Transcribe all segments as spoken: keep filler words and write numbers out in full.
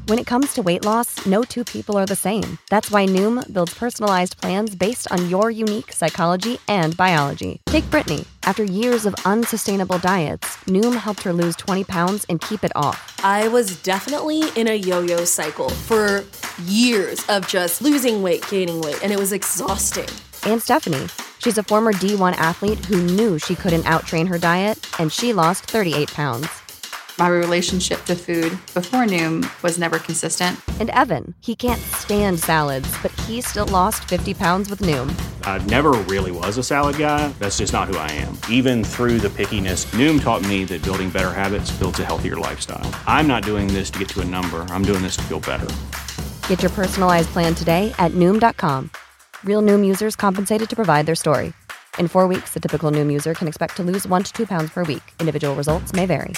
When it comes to weight loss, no two people are the same. That's why Noom builds personalized plans based on your unique psychology and biology. Take Brittany. After years of unsustainable diets, Noom helped her lose twenty pounds and keep it off. I was definitely in a yo-yo cycle for years of just losing weight, gaining weight, and it was exhausting. And Stephanie. She's a former D one athlete who knew she couldn't out-train her diet, and she lost thirty-eight pounds. My relationship to food before Noom was never consistent. And Evan, he can't stand salads, but he still lost fifty pounds with Noom. I never really was a salad guy. That's just not who I am. Even through the pickiness, Noom taught me that building better habits builds a healthier lifestyle. I'm not doing this to get to a number. I'm doing this to feel better. Get your personalized plan today at Noom dot com. Real Noom users compensated to provide their story. In four weeks, the typical Noom user can expect to lose one to two pounds per week. Individual results may vary.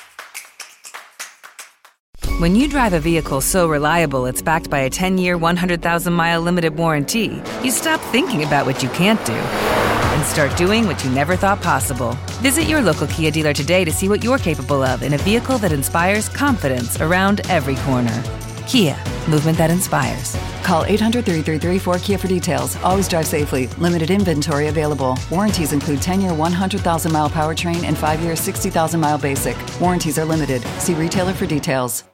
When you drive a vehicle so reliable it's backed by a ten-year, one hundred thousand mile limited warranty, you stop thinking about what you can't do and start doing what you never thought possible. Visit your local Kia dealer today to see what you're capable of in a vehicle that inspires confidence around every corner. Kia, movement that inspires. Call eight hundred, three three three, four K I A for details. Always drive safely. Limited inventory available. Warranties include ten-year, one hundred thousand mile powertrain and five-year, sixty thousand mile basic. Warranties are limited. See retailer for details.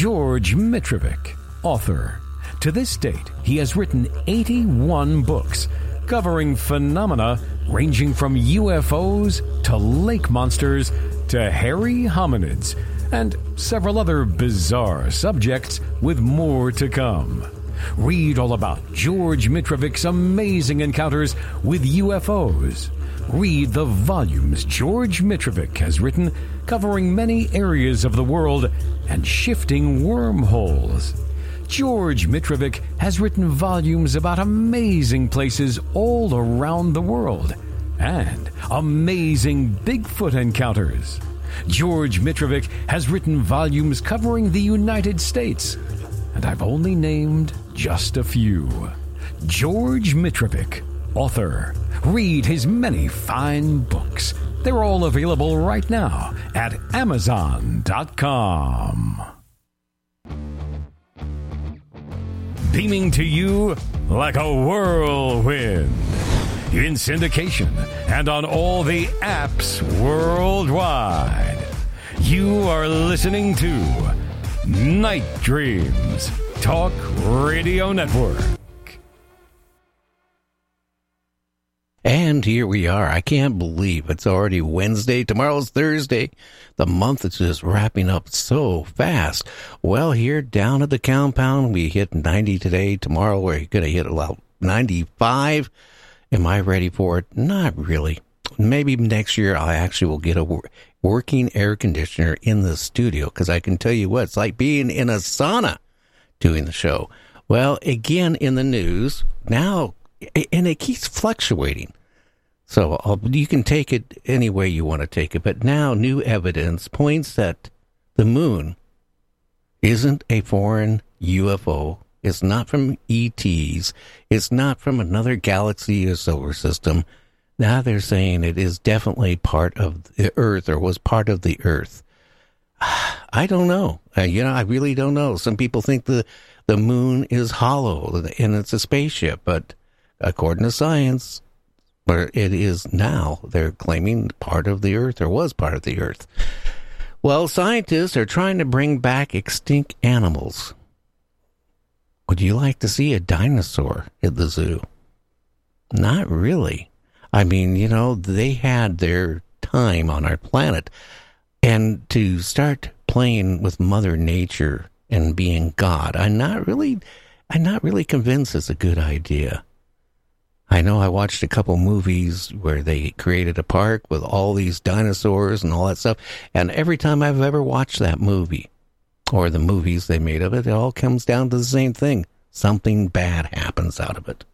George Mitrovic, author. To this date, he has written eighty-one books covering phenomena ranging from U F Os to lake monsters to hairy hominids and several other bizarre subjects with more to come. Read all about George Mitrovic's amazing encounters with U F Os. Read the volumes George Mitrovic has written covering many areas of the world and shifting wormholes. George Mitrovic has written volumes about amazing places all around the world and amazing Bigfoot encounters. George Mitrovic has written volumes covering the United States, and I've only named just a few. George Mitrovic, author. Read his many fine books. They're all available right now at amazon dot com. Beaming to you like a whirlwind. In syndication and on all the apps worldwide. You are listening to Night Dreams Talk Radio Network. And here we are. I can't believe it's already Wednesday. Tomorrow's Thursday. The month is just wrapping up so fast. Well, here down at the compound, we hit ninety today. Tomorrow, we're going to hit about ninety-five. Am I ready for it? Not really. Maybe next year I actually will get a wor- working air conditioner in the studio, because I can tell you what, it's like being in a sauna doing the show. Well, again, in the news, now, and it keeps fluctuating. So I'll, you can take it any way you want to take it. But now new evidence points that the moon isn't a foreign U F O. It's not from E Ts. It's not from another galaxy or solar system. Now they're saying it is definitely part of the Earth, or was part of the Earth. I don't know. Uh, you know, I really don't know. Some people think the, the moon is hollow and it's a spaceship, but according to science, where it is now, they're claiming part of the Earth, or was part of the Earth. Well, scientists are trying to bring back extinct animals. Would you like to see a dinosaur at the zoo? Not really. I mean, you know, they had their time on our planet. And to start playing with Mother Nature and being God, I'm not really, I'm not really convinced it's a good idea. I know I watched a couple movies where they created a park with all these dinosaurs and all that stuff. And every time I've ever watched that movie, or the movies they made of it, it all comes down to the same thing. Something bad happens out of it.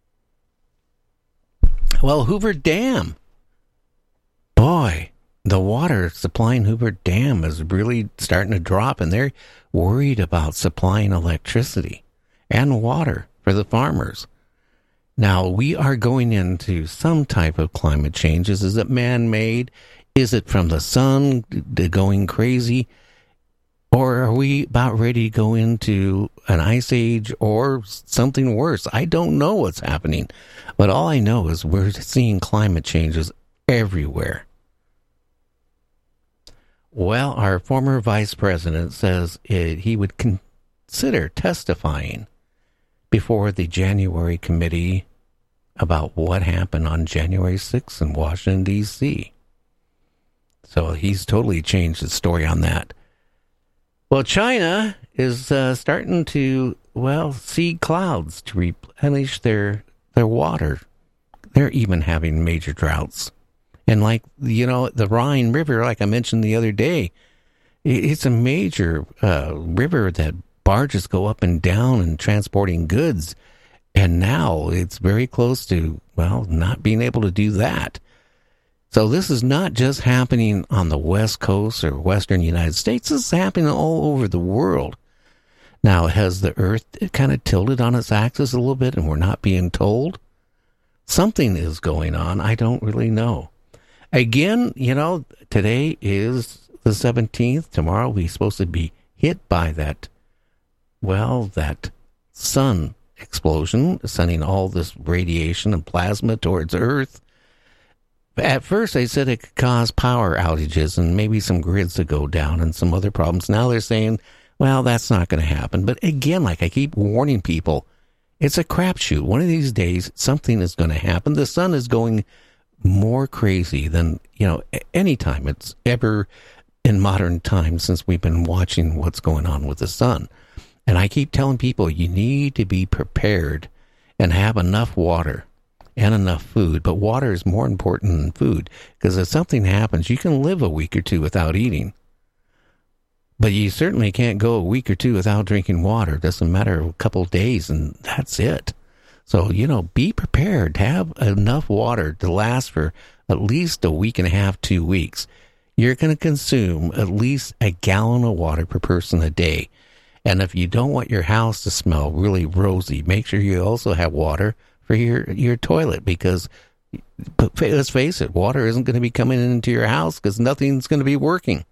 Well, Hoover Dam. Boy, the water supplying Hoover Dam is really starting to drop, and they're worried about supplying electricity and water for the farmers. Now, we are going into some type of climate changes. Is it man-made? Is it from the sun going crazy? Or are we about ready to go into an ice age or something worse? I don't know what's happening. But all I know is we're seeing climate changes everywhere. Well, our former vice president says it, he would consider testifying before the January committee about what happened on January sixth in Washington, D C So he's totally changed his story on that. Well, China is uh, starting to, well, see clouds to replenish their their water. They're even having major droughts. And like, you know, the Rhine River, like I mentioned the other day, it's a major uh, river that barges go up and down and transporting goods. And now it's very close to, well, not being able to do that. So this is not just happening on the West Coast or Western United States. This is happening all over the world. Now, has the Earth kind of tilted on its axis a little bit and we're not being told? Something is going on. I don't really know. Again, you know, today is the seventeenth. Tomorrow we're supposed to be hit by that, well, that sun explosion, sending all this radiation and plasma towards Earth. At first, they said it could cause power outages and maybe some grids to go down and some other problems. Now they're saying, Well, that's not going to happen. But again, like I keep warning people, it's a crapshoot. One of these days, something is going to happen. The sun is going more crazy than, you know, any time it's ever in modern times since we've been watching what's going on with the sun. And I keep telling people you need to be prepared and have enough water and enough food. But water is more important than food, because if something happens, you can live a week or two without eating. But you certainly can't go a week or two without drinking water. It doesn't matter, a couple of days, and that's it. So, you know, be prepared. Have enough water to last for at least a week and a half, two weeks. You're going to consume at least a gallon of water per person a day. And if you don't want your house to smell really rosy, make sure you also have water for your, your toilet, because let's face it, water isn't going to be coming into your house because nothing's going to be working.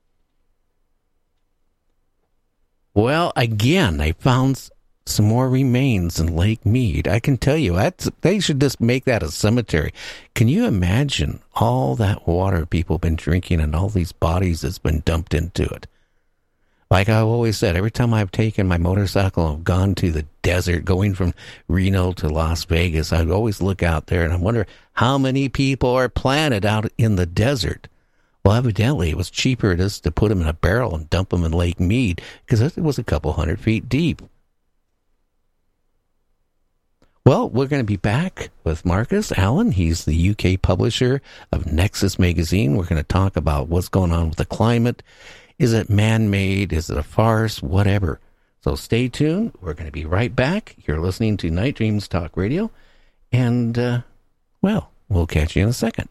Well, again, I found some more remains in Lake Mead. I can tell you, that's, they should just make that a cemetery. Can you imagine all that water people have been drinking and all these bodies that's been dumped into it? Like I've always said, every time I've taken my motorcycle and gone to the desert, going from Reno to Las Vegas, I'd always look out there and I wonder how many people are planted out in the desert. Well, evidently it was cheaper just to put them in a barrel and dump them in Lake Mead, because it was a couple hundred feet deep. Well, we're going to be back with Marcus Allen. He's the U K publisher of Nexus Magazine. We're going to talk about what's going on with the climate. Is it man-made? Is it a farce? Whatever. So stay tuned. We're going to be right back. You're listening to Night Dreams Talk Radio. And, uh, well, we'll catch you in a second.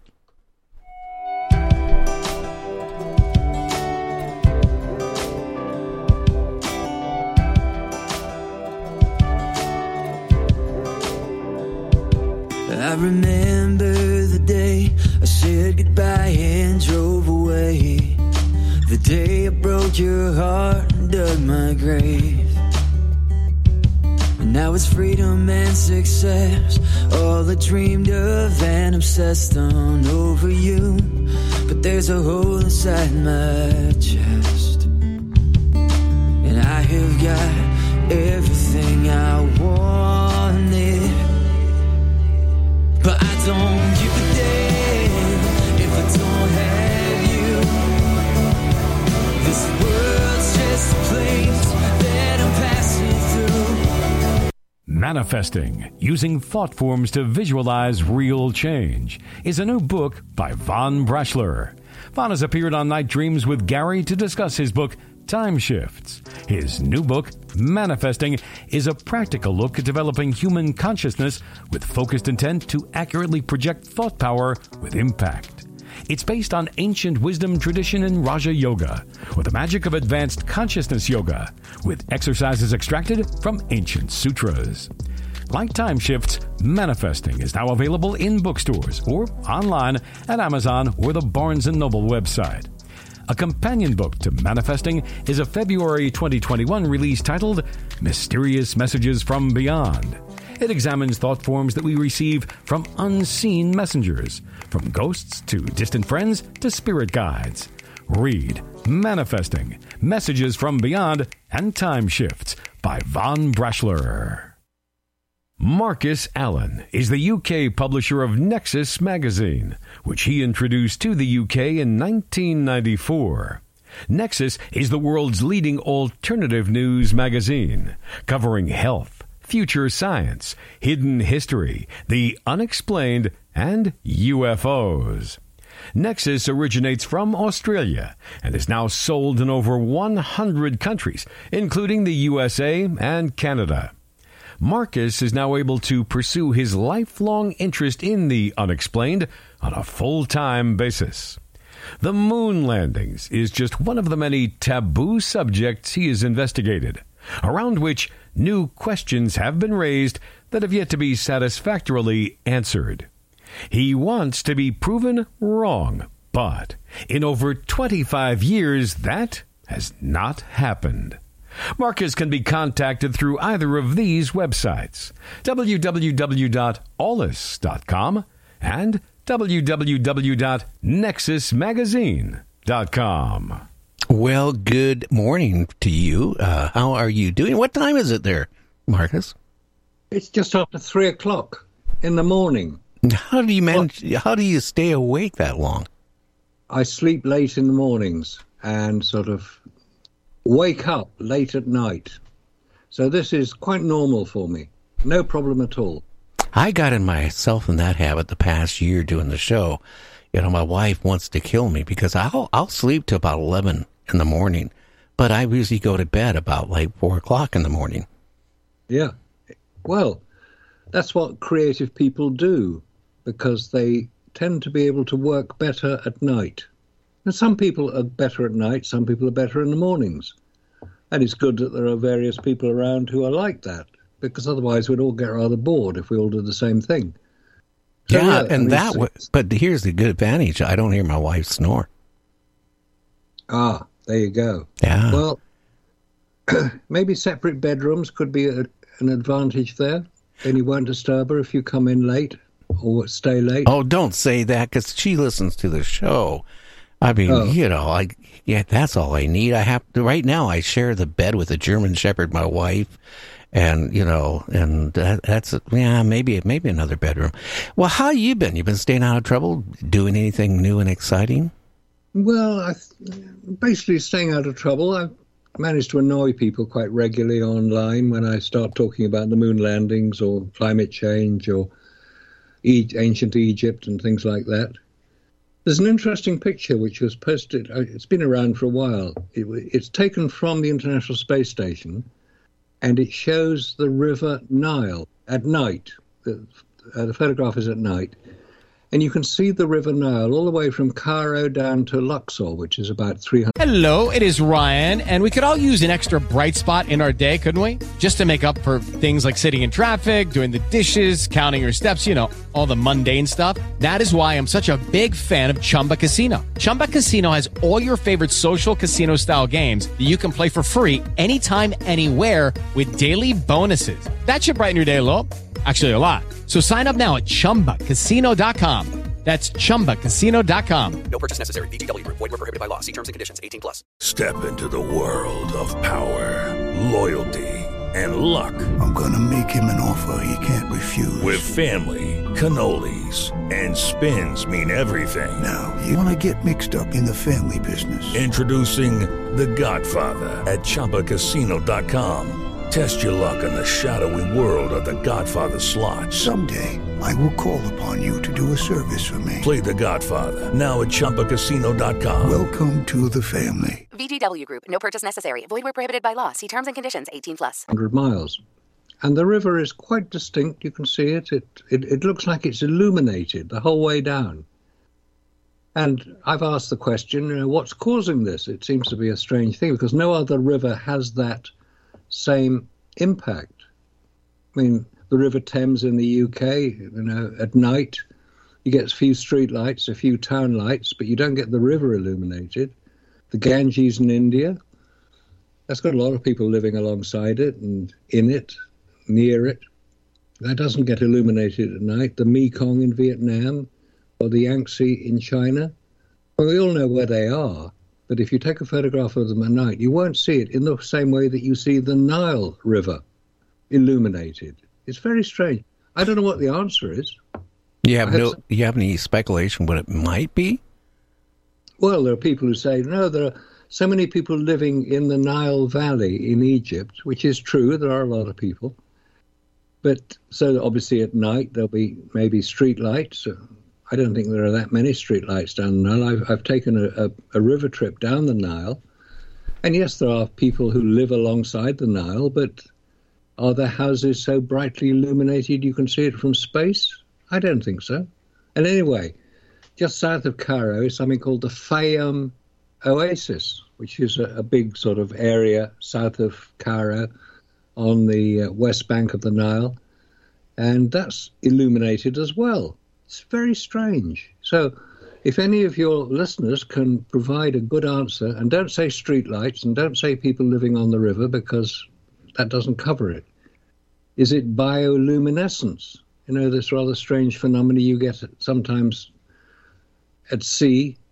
I remember the day I said goodbye and drove away. The day I broke your heart and dug my grave. And now it's freedom and success, all I dreamed of and obsessed on over you. But there's a hole inside my chest, and I have got everything I wanted. But I don't give a damn if I don't have you. This world's just a place that I'm passing through. Manifesting, Using Thought Forms to Visualize Real Change, is a new book by Von Brashler. Von has appeared on Night Dreams with Gary to discuss his book, Time Shifts. His new book, Manifesting, is a practical look at developing human consciousness with focused intent to accurately project thought power with impact. It's based on ancient wisdom tradition in Raja Yoga, with the magic of advanced consciousness yoga, with exercises extracted from ancient sutras. Like Time Shifts, Manifesting is now available in bookstores or online at Amazon or the Barnes and Noble website. A companion book to Manifesting is a February twenty twenty-one release titled Mysterious Messages from Beyond. It examines thought forms that we receive from unseen messengers, from ghosts to distant friends to spirit guides. Read Manifesting, Messages from Beyond and Time Shifts by Von Brashler. Marcus Allen is the U K publisher of Nexus Magazine, which he introduced to the U K in nineteen ninety-four. Nexus is the world's leading alternative news magazine, covering health, future science, hidden history, the unexplained, and U F Os. Nexus originates from Australia and is now sold in over one hundred countries, including the U S A and Canada. Marcus is now able to pursue his lifelong interest in the unexplained on a full-time basis. The moon landings is just one of the many taboo subjects he has investigated, around which new questions have been raised that have yet to be satisfactorily answered. He wants to be proven wrong, but in over twenty-five years, that has not happened. Marcus can be contacted through either of these websites, w w w dot aulis dot com and w w w dot nexus magazine dot com. Well, good morning to you. Uh, how are you doing? What time is it there, Marcus? It's just after three o'clock in the morning. How do you manage? What? How do you stay awake that long? I sleep late in the mornings and sort of wake up late at night. So this is quite normal for me. No problem at all. I got in myself in that habit the past year doing the show. You know, my wife wants to kill me because I'll I'll sleep till about eleven in the morning, but I usually go to bed about like four o'clock in the morning. Yeah, well, that's what creative people do because they tend to be able to work better at night. And some people are better at night, some people are better in the mornings. And it's good that there are various people around who are like that, because otherwise we'd all get rather bored if we all did the same thing. So, yeah, yeah, and I mean, that was, but here's the good advantage. I don't hear my wife snore. Ah, there you go. Yeah. Well, maybe separate bedrooms could be a, an advantage there. Then you won't disturb her if you come in late or stay late. Oh, don't say that, because she listens to the show. I mean, oh. you know, I yeah, that's all I need. I have to, right now I share the bed with a German Shepherd, my wife, and, you know, and that, that's, yeah, maybe maybe another bedroom. Well, how you been? You been staying out of trouble, doing anything new and exciting? Well, I basically staying out of trouble. I've managed to annoy people quite regularly online when I start talking about the moon landings or climate change or e- ancient Egypt and things like that. There's an interesting picture which was posted. It's been around for a while. It, it's taken from the International Space Station, and it shows the River Nile at night. The, uh, the photograph is at night. And you can see the River Nile all the way from Cairo down to Luxor, which is about three hundred. Hello, it is Ryan, and we could all use an extra bright spot in our day, couldn't we? Just to make up for things like sitting in traffic, doing the dishes, counting your steps, you know, all the mundane stuff. That is why I'm such a big fan of Chumba Casino. Chumba Casino has all your favorite social casino-style games that you can play for free anytime, anywhere with daily bonuses. That should brighten your day a little. Actually, a lot. So sign up now at chumba casino dot com. That's chumba casino dot com. No purchase necessary. V G W Group. Void where prohibited by law. See terms and conditions. eighteen plus. Step into the world of power, loyalty, and luck. I'm going to make him an offer he can't refuse. With family, cannolis, and spins mean everything. Now, you want to get mixed up in the family business. Introducing The Godfather at chumba casino dot com. Test your luck in the shadowy world of The Godfather slot. Someday, I will call upon you to do a service for me. Play The Godfather, now at chumba casino dot com. Welcome to the family. V G W Group. No purchase necessary. Void where prohibited by law. See terms and conditions. eighteen plus. one hundred miles. And the river is quite distinct. You can see it. It, it. it looks like it's illuminated the whole way down. And I've asked the question, you know, what's causing this? It seems to be a strange thing because no other river has that same impact. I mean, the River Thames in the U K, you know, at night, you get a few street lights, a few town lights, but you don't get the river illuminated. The Ganges in India, that's got a lot of people living alongside it and in it, near it. That doesn't get illuminated at night. The Mekong in Vietnam or the Yangtze in China, well, we all know where they are. But if you take a photograph of them at night, you won't see it in the same way that you see the Nile River illuminated. It's very strange. I don't know what the answer is. You have no. Some... You have any speculation what it might be? Well, there are people who say, no, there are so many people living in the Nile Valley in Egypt, which is true. There are a lot of people. But so obviously at night there'll be maybe street lights. I don't think there are that many streetlights down the Nile. I've, I've taken a, a, a river trip down the Nile. And yes, there are people who live alongside the Nile, but are their houses so brightly illuminated you can see it from space? I don't think so. And anyway, just south of Cairo is something called the Fayum Oasis, which is a, a big sort of area south of Cairo on the uh, west bank of the Nile. And that's illuminated as well. It's very strange. So if any of your listeners can provide a good answer, and don't say streetlights and don't say people living on the river because that doesn't cover it. Is it bioluminescence? You know, this rather strange phenomena you get sometimes at sea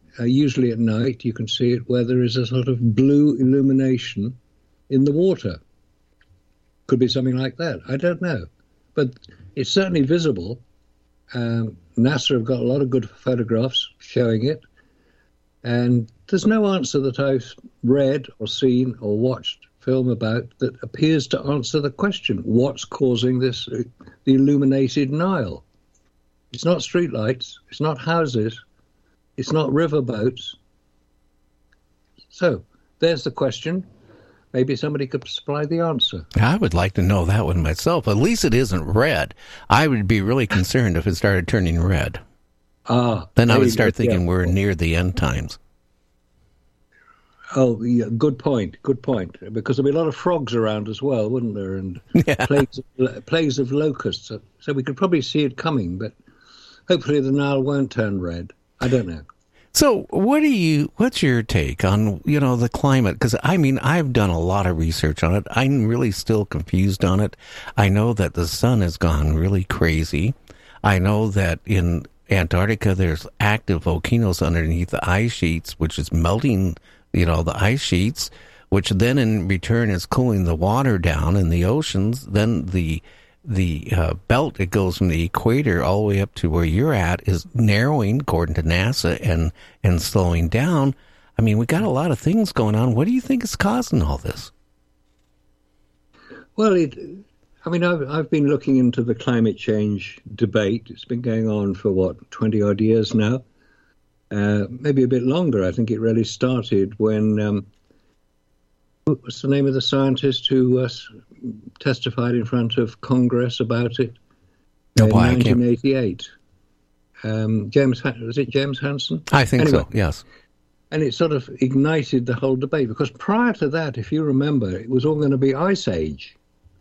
uh, usually at night you can see it where there is a sort of blue illumination in the water. Could be something like that. I don't know. But it's certainly visible. Um, NASA have got a lot of good photographs showing it. And there's no answer that I've read or seen or watched film about that appears to answer the question, what's causing this, uh, the illuminated Nile? It's not streetlights, it's not houses, it's not riverboats. So, there's the question. Maybe somebody could supply the answer. I would like to know that one myself. At least it isn't red. I would be really concerned if it started turning red. Ah, then I would start thinking yeah. we're near the end times. Oh, yeah, good point, good point. Because there'd be a lot of frogs around as well, wouldn't there? And yeah. plagues, of, plagues of locusts. So, so we could probably see it coming, but hopefully the Nile won't turn red. I don't know. So what do you, what's your take on, you know, the climate? Because, I mean, I've done a lot of research on it. I'm really still confused on it. I know that the sun has gone really crazy. I know that in Antarctica there's active volcanoes underneath the ice sheets, which is melting, you know, the ice sheets, which then in return is cooling the water down in the oceans. Then the the uh, belt that goes from the equator all the way up to where you're at is narrowing, according to NASA, and, and slowing down. I mean, we got a lot of things going on. What do you think is causing all this? Well, it, I mean, I've, I've been looking into the climate change debate. It's been going on for, what, twenty-odd years now? Uh, maybe a bit longer. I think it really started when, um, what's the name of the scientist who uh, testified in front of Congress about it oh, in boy, nineteen eighty-eight? Um, James, was it James Hansen? I think anyway, so, yes. And it sort of ignited the whole debate, because prior to that, if you remember, it was all going to be Ice Age.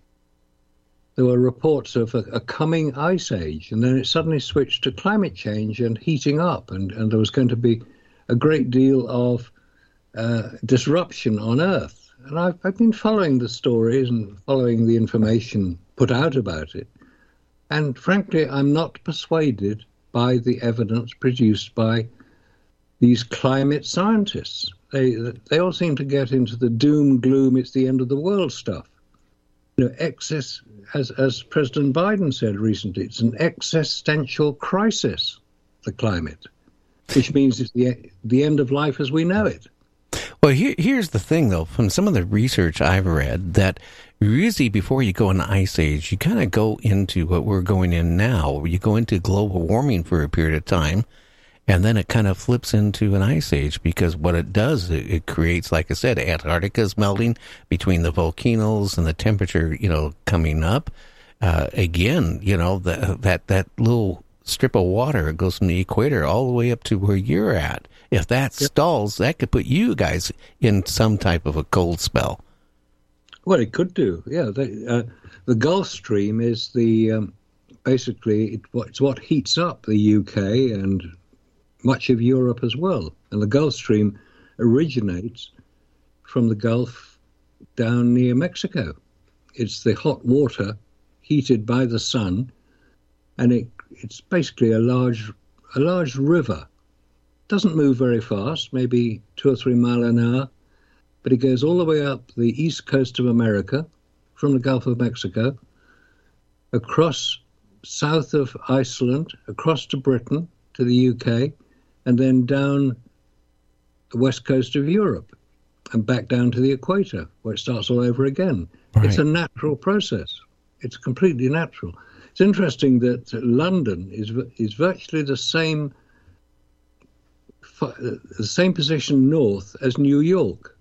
There were reports of a, a coming Ice Age, and then it suddenly switched to climate change and heating up, and, and there was going to be a great deal of uh, disruption on Earth. And I've, I've been following the stories and following the information put out about it. And frankly, I'm not persuaded by the evidence produced by these climate scientists. They they all seem to get into the doom, gloom, it's the end of the world stuff. You know, excess, as, as President Biden said recently, it's an existential crisis, the climate, which means it's the, the end of life as we know it. Well, here, here's the thing, though, from some of the research I've read, that usually before you go in the ice age, you kind of go into what we're going in now, where you go into global warming for a period of time, and then it kind of flips into an ice age, because what it does, it, it creates, like I said, Antarctica's melting between the volcanoes and the temperature, you know, coming up. Uh, again, you know, the, that, that little strip of water goes from the equator all the way up to where you're at. If that yep. stalls, that could put you guys in some type of a cold spell. Well, it could do, yeah. The, uh, the Gulf Stream is the, um, basically, it, it's what heats up the U K and much of Europe as well. And the Gulf Stream originates from the Gulf down near Mexico. It's the hot water heated by the sun, and it, it's basically a large, a large river. Doesn't move very fast, maybe two or three mile an hour, but it goes all the way up the east coast of America, from the Gulf of Mexico, across south of Iceland, across to Britain, to the U K, and then down the west coast of Europe, and back down to the equator, where it starts all over again. Right. It's a natural process. It's completely natural. It's interesting that London is is virtually the same the same position north as New York.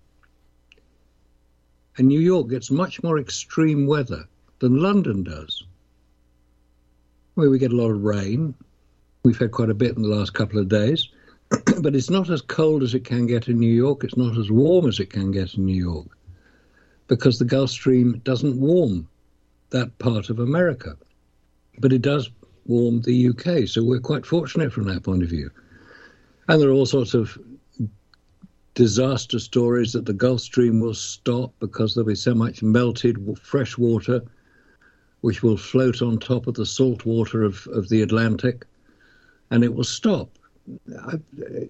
And New York gets much more extreme weather than London does. Where we get a lot of rain. We've had quite a bit in the last couple of days. But it's not as cold as it can get in New York. It's not as warm as it can get in New York. Because the Gulf Stream doesn't warm that part of America. But it does warm the U K. So we're quite fortunate from that point of view. And there are all sorts of disaster stories that the Gulf Stream will stop because there'll be so much melted fresh water which will float on top of the salt water of, of the Atlantic, and it will stop. I,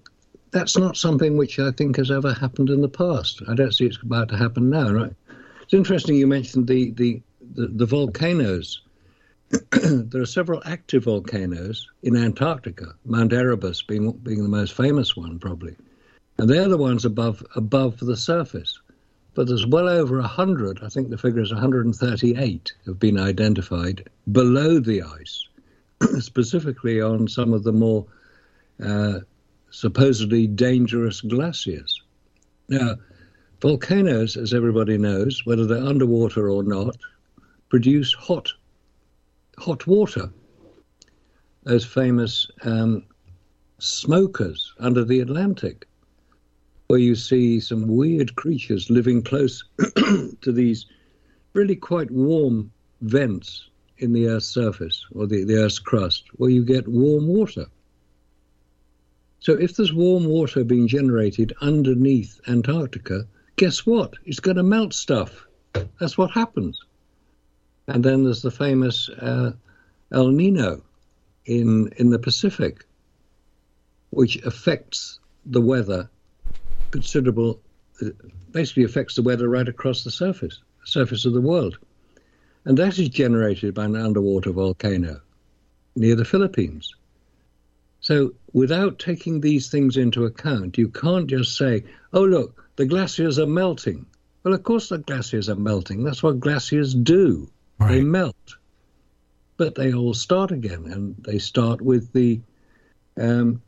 that's not something which I think has ever happened in the past. I don't see it's about to happen now. Right? It's interesting you mentioned the, the, the, the volcanoes. There are several active volcanoes in Antarctica, Mount Erebus being being the most famous one, probably. And they're the ones above above the surface. But there's well over one hundred, I think the figure is one hundred thirty-eight, have been identified below the ice, specifically on some of the more uh, supposedly dangerous glaciers. Now, volcanoes, as everybody knows, whether they're underwater or not, produce hot hot water. Those famous um, smokers under the Atlantic, where you see some weird creatures living close to these really quite warm vents in the Earth's surface or the, the Earth's crust, where you get warm water. So if there's warm water being generated underneath Antarctica, guess what? It's going to melt stuff. That's what happens. And then there's the famous uh, El Nino in in the Pacific, which affects the weather considerable, basically affects the weather right across the surface, surface of the world. And that is generated by an underwater volcano near the Philippines. So without taking these things into account, you can't just say, oh, look, the glaciers are melting. Well, of course the glaciers are melting. That's what glaciers do. Right. They melt. But they all start again, and they start with the um,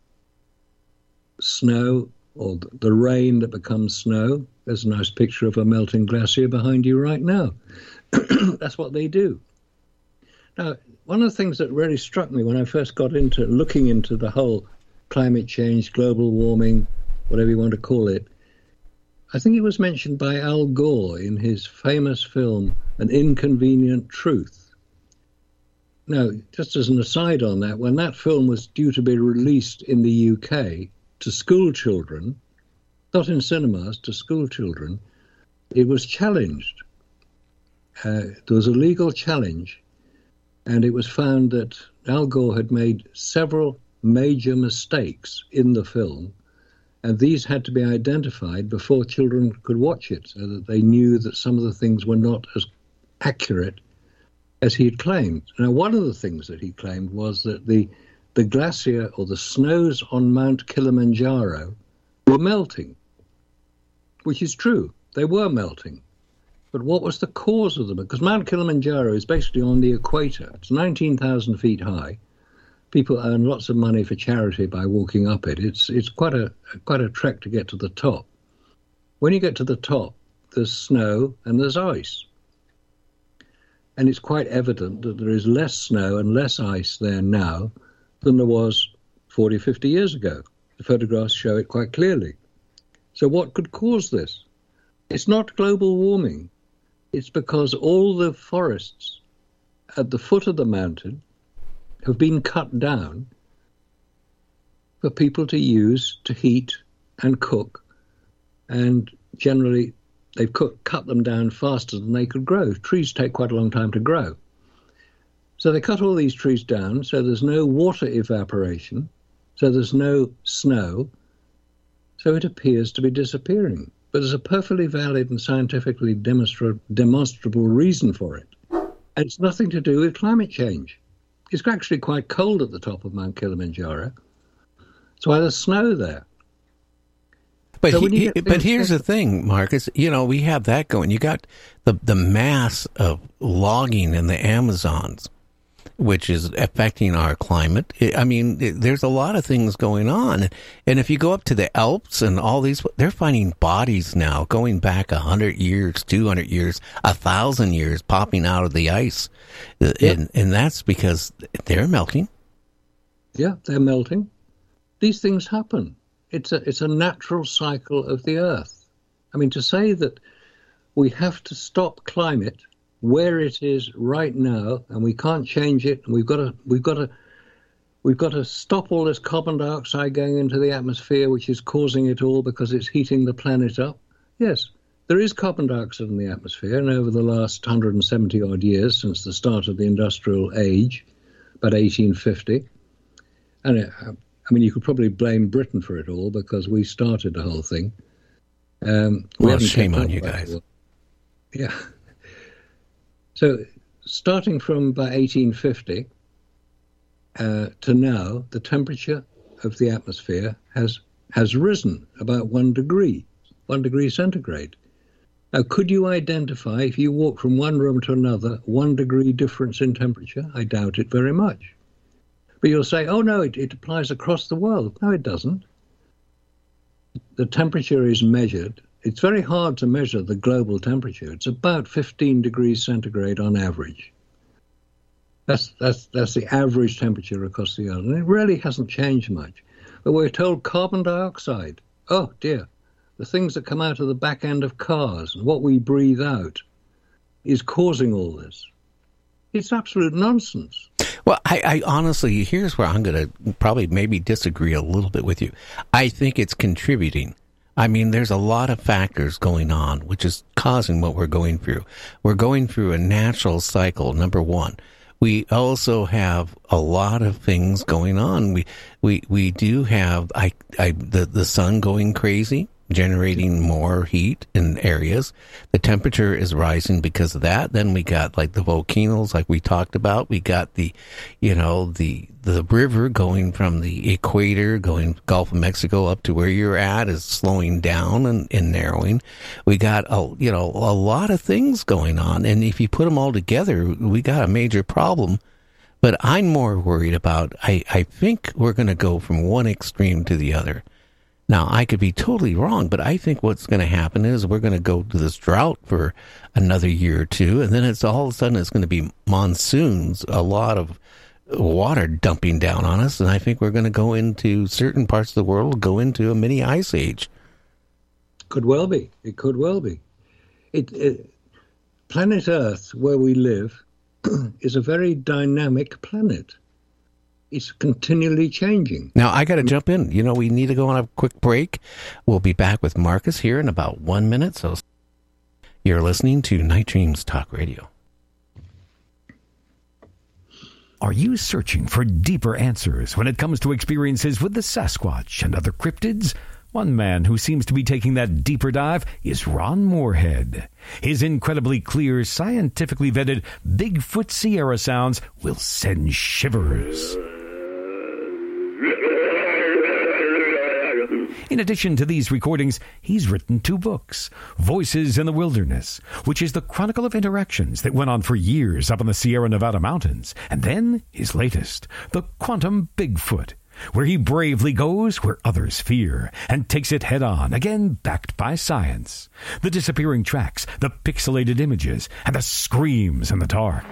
snow or the rain that becomes snow. There's a nice picture of a melting glacier behind you right now. That's what they do. Now, one of the things that really struck me when I first got into looking into the whole climate change, global warming, whatever you want to call it, I think it was mentioned by Al Gore in his famous film, An Inconvenient Truth. Now, just as an aside on that, when that film was due to be released in the U K to school children, not in cinemas, to school children, it was challenged. Uh, there was a legal challenge, and it was found that Al Gore had made several major mistakes in the film, and these had to be identified before children could watch it, so that they knew that some of the things were not as accurate as he had claimed. Now, one of the things that he claimed was that the, the glacier or the snows on Mount Kilimanjaro were melting, which is true. They were melting. But what was the cause of them? Because Mount Kilimanjaro is basically on the equator. It's nineteen thousand feet high. People earn lots of money for charity by walking up it. It's it's quite a quite a trek to get to the top. When you get to the top, there's snow and there's ice. And it's quite evident that there is less snow and less ice there now than there was forty, fifty years ago. The photographs show it quite clearly. So what could cause this? It's not global warming. It's because all the forests at the foot of the mountain have been cut down for people to use to heat and cook, and generally they've cut, cut them down faster than they could grow. Trees take quite a long time to grow. So they cut all these trees down, so there's no water evaporation, so there's no snow, so it appears to be disappearing. But there's a perfectly valid and scientifically demonstra- demonstrable reason for it. And it's nothing to do with climate change. It's actually quite cold at the top of Mount Kilimanjaro. That's why there's snow there. But so he, but here's the thing, Marcus. You know, we have that going. You got the the mass of logging in the Amazons, which is affecting our climate. I mean, there's a lot of things going on. And if you go up to the Alps and all these, they're finding bodies now going back one hundred years, two hundred years, one thousand years popping out of the ice. Yep. And, and that's because they're melting. Yeah, they're melting. These things happen. It's a, it's a natural cycle of the Earth. I mean, to say that we have to stop climate where it is right now, and we can't change it, and we've got to, we've got to, we've got to stop all this carbon dioxide going into the atmosphere, which is causing it all because it's heating the planet up. Yes, there is carbon dioxide in the atmosphere, and over the last one hundred seventy odd years since the start of the industrial age, about eighteen fifty, and it, I mean, you could probably blame Britain for it all because we started the whole thing. Um, we well, haven't shame kept on up you by guys. it. Yeah. So starting from about eighteen fifty uh, to now, the temperature of the atmosphere has has risen about one degree, one degree centigrade. Now, could you identify, if you walk from one room to another, one degree difference in temperature? I doubt it very much. But you'll say, oh, no, it, it applies across the world. No, it doesn't. The temperature is measured. It's very hard to measure the global temperature. It's about fifteen degrees centigrade on average. That's, that's, that's the average temperature across the earth. And it really hasn't changed much. But we're told carbon dioxide, oh, dear. The things that come out of the back end of cars and what we breathe out is causing all this. It's absolute nonsense. Well, I, I honestly, here's where I'm going to probably maybe disagree a little bit with you. I think it's contributing. I mean, there's a lot of factors going on, which is causing what we're going through. We're going through a natural cycle, number one. We also have a lot of things going on. We we we do have I I the the sun going crazy, generating more heat in areas. The temperature is rising because of that. Then we got like the volcanoes, like we talked about. We got the, you know, the the river going from the equator, going Gulf of Mexico up to where you're at is slowing down and, and narrowing. We got a you know a lot of things going on, and if you put them all together, we got a major problem. But I'm more worried about. I I think we're going to go from one extreme to the other. Now, I could be totally wrong, but I think what's going to happen is we're going to go to this drought for another year or two, and then it's all of a sudden it's going to be monsoons, a lot of water dumping down on us, and I think we're going to go into certain parts of the world, go into a mini ice age. Could well be. It could well be. It, it, planet Earth, where we live, is a very dynamic planet. It's continually changing. Now, I got to jump in. You know, we need to go on a quick break. We'll be back with Marcus here in about one minute. So you're listening to Night Dreams Talk Radio. Are you searching for deeper answers when it comes to experiences with the Sasquatch and other cryptids? One man who seems to be taking that deeper dive is Ron Moorhead. His incredibly clear, scientifically vetted Bigfoot Sierra sounds will send shivers. In addition to these recordings, he's written two books, Voices in the Wilderness, which is the chronicle of interactions that went on for years up in the Sierra Nevada mountains, and then his latest, The Quantum Bigfoot, where he bravely goes where others fear and takes it head on, again backed by science. The disappearing tracks, the pixelated images, and the screams in the dark.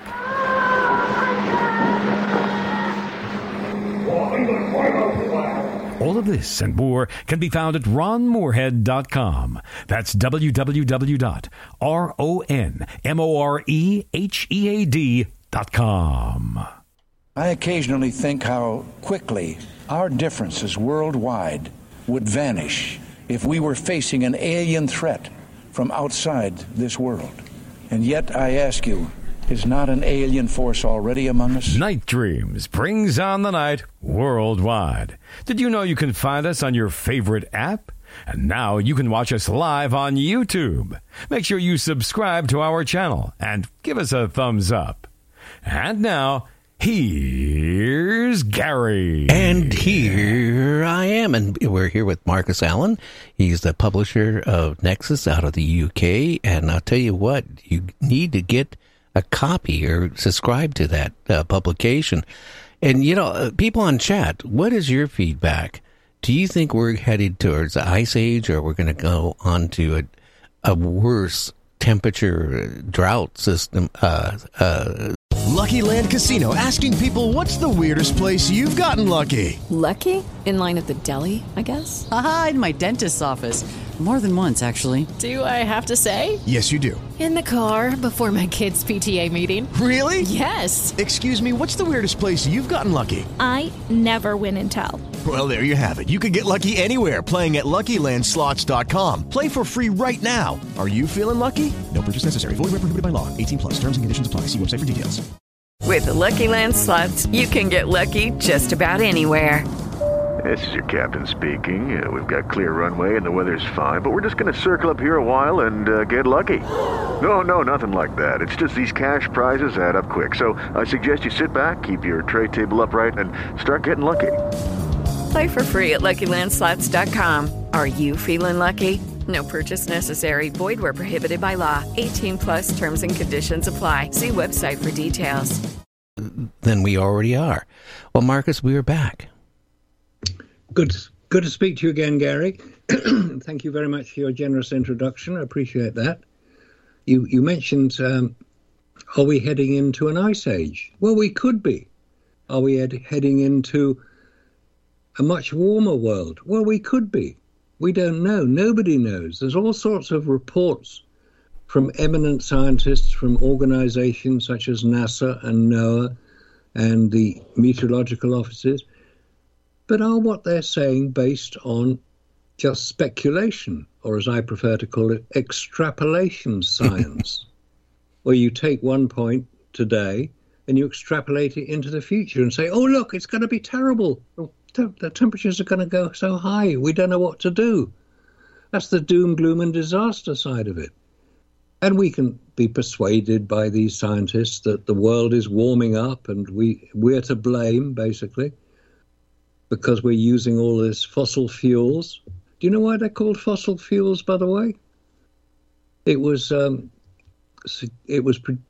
All of this and more can be found at ron moorhead dot com. That's w w w dot ron moorhead dot com. I occasionally think how quickly our differences worldwide would vanish if we were facing an alien threat from outside this world. And yet, I ask you, is not an alien force already among us? Night Dreams brings on the night worldwide. Did you know you can find us on your favorite app? And now you can watch us live on YouTube. Make sure you subscribe to our channel and give us a thumbs up. And now, here's Gary. And here I am. And we're here with Marcus Allen. He's the publisher of Nexus out of the U K. And I'll tell you what, you need to get a copy or subscribe to that uh, publication. And, you know, uh, people on chat, what is your feedback? Do you think we're headed towards the ice age, or we're going to go on to a, a worse temperature drought system? Uh, uh, Lucky Land Casino, asking people, what's the weirdest place you've gotten lucky? Lucky? In line at the deli, I guess? Aha, in my dentist's office. More than once, actually. Do I have to say? Yes, you do. In the car before my kids' P T A meeting. Really? Yes. Excuse me, what's the weirdest place you've gotten lucky? I never win and tell. Well, there you have it. You can get lucky anywhere, playing at lucky land slots dot com. Play for free right now. Are you feeling lucky? No purchase necessary. Void where prohibited by law. eighteen plus. Terms and conditions apply. See website for details. With the Lucky Land Slots, you can get lucky just about anywhere. This is your captain speaking. Uh, we've got clear runway and the weather's fine, but we're just going to circle up here a while and uh, get lucky. No, no, nothing like that. It's just these cash prizes add up quick. So I suggest you sit back, keep your tray table upright, and start getting lucky. Play for free at Lucky Land Slots dot com. Are you feeling lucky? No purchase necessary. Void where prohibited by law. eighteen plus terms and conditions apply. See website for details. Than we already are. Well, Marcus, we are back. Good, good to speak to you again, Gary. Thank you very much for your generous introduction. I appreciate that. You you mentioned, um, are we heading into an ice age? Well, we could be. Are we ed- heading into a much warmer world? Well, we could be. We don't know. Nobody knows. There's all sorts of reports from eminent scientists from organizations such as NASA and NOAA and the meteorological offices. But are what they're saying based on just speculation, or as I prefer to call it, extrapolation science, where you take one point today and you extrapolate it into the future and say, oh, look, it's going to be terrible. The temperatures are going to go so high, we don't know what to do. That's the doom, gloom, and disaster side of it. And we can be persuaded by these scientists that the world is warming up and we, we're to blame, basically, because we're using all this fossil fuels. Do you know why they're called fossil fuels, by the way? It was um, it was pre-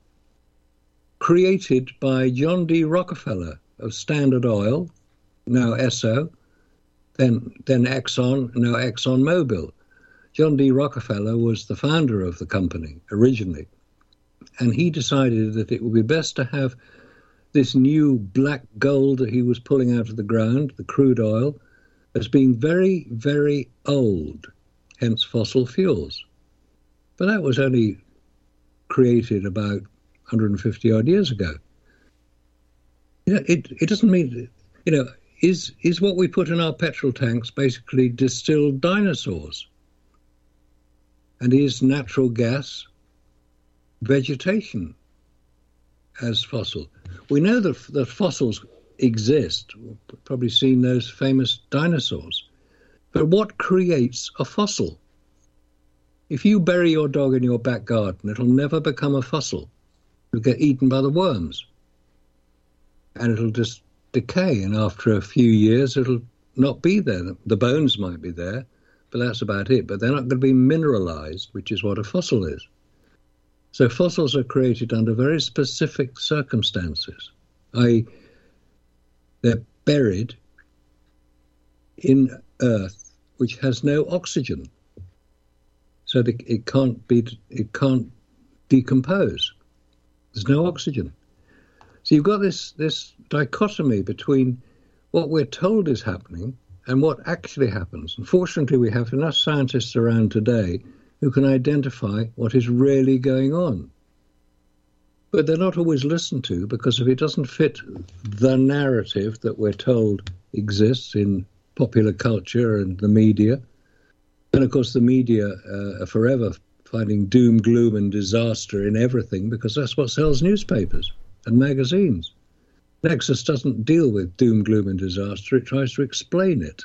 created by John D. Rockefeller of Standard Oil, now Esso, then then Exxon, now ExxonMobil. John D. Rockefeller was the founder of the company originally, and he decided that it would be best to have this new black gold that he was pulling out of the ground, the crude oil, as being very, very old, hence fossil fuels. But that was only created about one hundred fifty odd years ago. You know, it, it doesn't mean, you know, is, is what we put in our petrol tanks basically distilled dinosaurs? And is natural gas vegetation as fossil? We know that, that fossils exist. We've probably seen those famous dinosaurs. But what creates a fossil? If you bury your dog in your back garden, it'll never become a fossil. It'll get eaten by the worms. And it'll just decay. And after a few years, it'll not be there. The bones might be there, but that's about it. But they're not going to be mineralized, which is what a fossil is. So fossils are created under very specific circumstances, that is, they're buried in earth which has no oxygen, so that it can't be, it can't decompose. There's no oxygen. So you've got this this dichotomy between what we're told is happening and what actually happens. Unfortunately, we have enough scientists around today who can identify what is really going on. But they're not always listened to, because if it doesn't fit the narrative that we're told exists in popular culture and the media, and of course the media uh, are forever finding doom, gloom and disaster in everything, because that's what sells newspapers and magazines. Nexus doesn't deal with doom, gloom and disaster, it tries to explain it.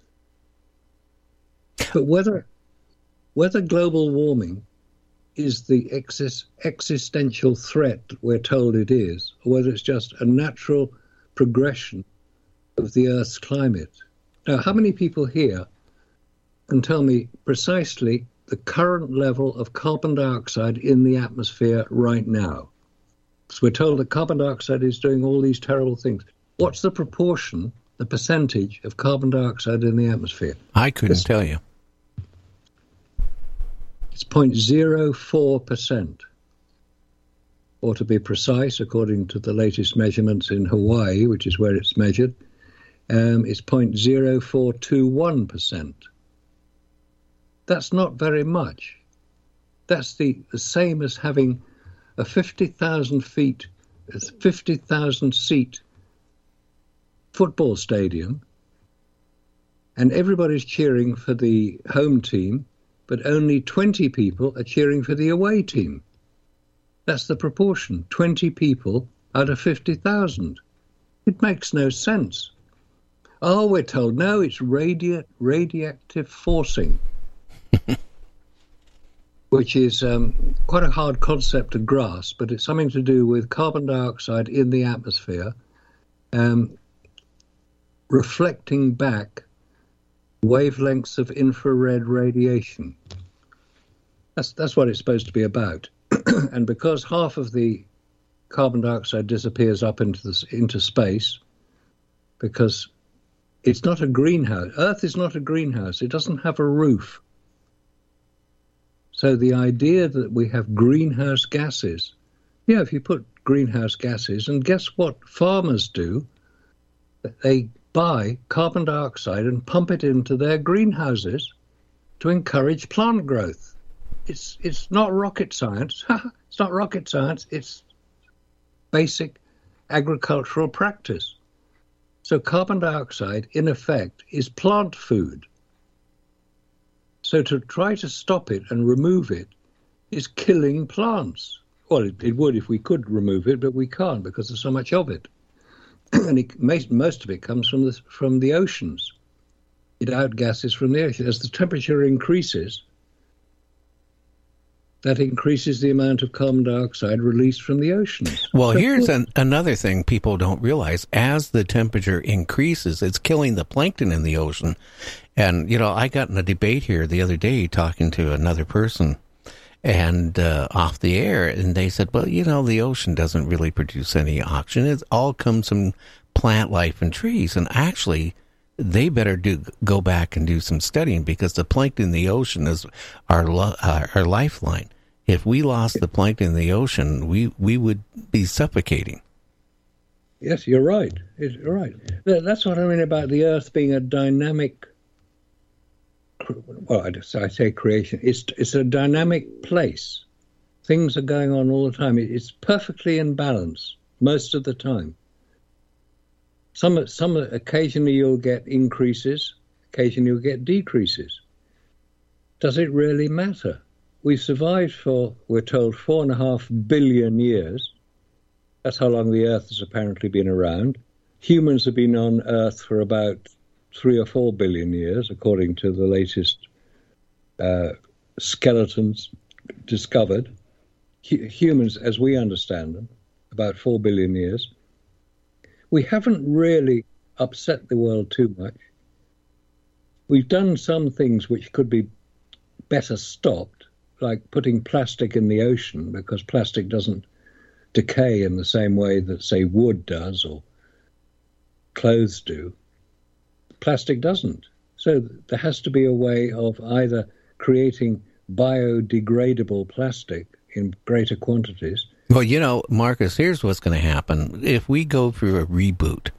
But whether Whether global warming is the exis- existential threat that we're told it is, or whether it's just a natural progression of the Earth's climate. Now, how many people here can tell me precisely the current level of carbon dioxide in the atmosphere right now? So we're told that carbon dioxide is doing all these terrible things. What's the proportion, the percentage of carbon dioxide in the atmosphere? I couldn't It's- tell you. It's zero point zero four percent. Or to be precise, according to the latest measurements in Hawaii, which is where it's measured, um, it's zero point zero four two one percent. That's not very much. That's the, the same as having a fifty thousand feet, fifty thousand seat football stadium, and everybody's cheering for the home team, but only twenty people are cheering for the away team. That's the proportion, twenty people out of fifty thousand. It makes no sense. Oh, we're told, no, it's radi- radioactive forcing, which is um, quite a hard concept to grasp, but it's something to do with carbon dioxide in the atmosphere um, reflecting back wavelengths of infrared radiation. That's, that's what it's supposed to be about. And because half of the carbon dioxide disappears up into the, into space, because it's not a greenhouse. Earth is not a greenhouse. It doesn't have a roof. So the idea that we have greenhouse gases, yeah, if you put greenhouse gases, and guess what farmers do? They buy carbon dioxide and pump it into their greenhouses to encourage plant growth. It's it's not rocket science. It's not rocket science. It's basic agricultural practice. So carbon dioxide, in effect, is plant food. So to try to stop it and remove it is killing plants. Well, it, it would if we could remove it, but we can't because there's so much of it. And it, most of it comes from the, from the oceans. It outgasses from the ocean. As the temperature increases, that increases the amount of carbon dioxide released from the oceans. Well, here's an, another thing people don't realize. As the temperature increases, it's killing the plankton in the ocean. And, you know, I got in a debate here the other day talking to another person and uh, off the air, and they said, well, you know, the ocean doesn't really produce any oxygen. It all comes from plant life and trees. And actually, they better do go back and do some studying because the plankton in the ocean is our lo- uh, our lifeline. If we lost the plankton in the ocean, we, we would be suffocating. Yes, you're right. You're right. That's what I mean about the Earth being a dynamic. Well, I, just, I say creation. It's it's a dynamic place. Things are going on all the time. It's perfectly in balance most of the time. Some, some occasionally you'll get increases, occasionally you'll get decreases. Does it really matter? We've survived for, we're told, four and a half billion years. That's how long the Earth has apparently been around. Humans have been on Earth for about three or four billion years, according to the latest uh, skeletons discovered. H- humans, as we understand them, about four billion years. We haven't really upset the world too much. We've done some things which could be better stopped, like putting plastic in the ocean, because plastic doesn't decay in the same way that, say, wood does or clothes do. Plastic doesn't. So there has to be a way of either creating biodegradable plastic in greater quantities. Well, you know, Marcus, here's what's going to happen. If we go through a reboot,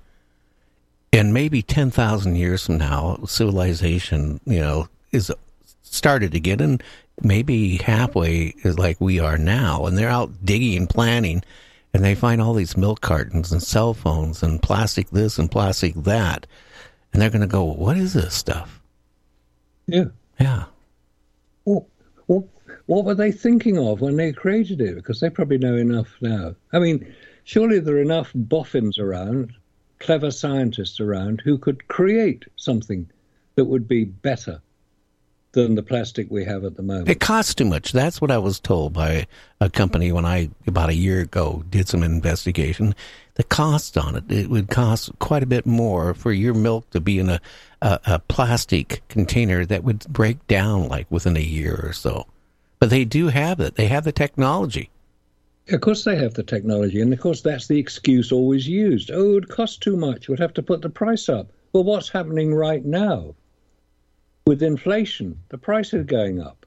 and maybe ten thousand years from now, civilization, you know, is started again, and maybe halfway is like we are now, and they're out digging and planning, and they find all these milk cartons and cell phones and plastic this and plastic that, and they're going to go, what is this stuff? Yeah. Yeah. Well, well, what were they thinking of when they created it? Because they probably know enough now. I mean, surely there are enough boffins around, clever scientists around, who could create something that would be better than the plastic we have at the moment. It costs too much. That's what I was told by a company when I, about a year ago, did some investigation. The cost on it, it would cost quite a bit more for your milk to be in a, a, a plastic container that would break down like within a year or so. But they do have it. They have the technology. Of course they have the technology, and of course that's the excuse always used. Oh, it would cost too much. We'd have to put the price up. Well, what's happening right now? With inflation, the price is going up.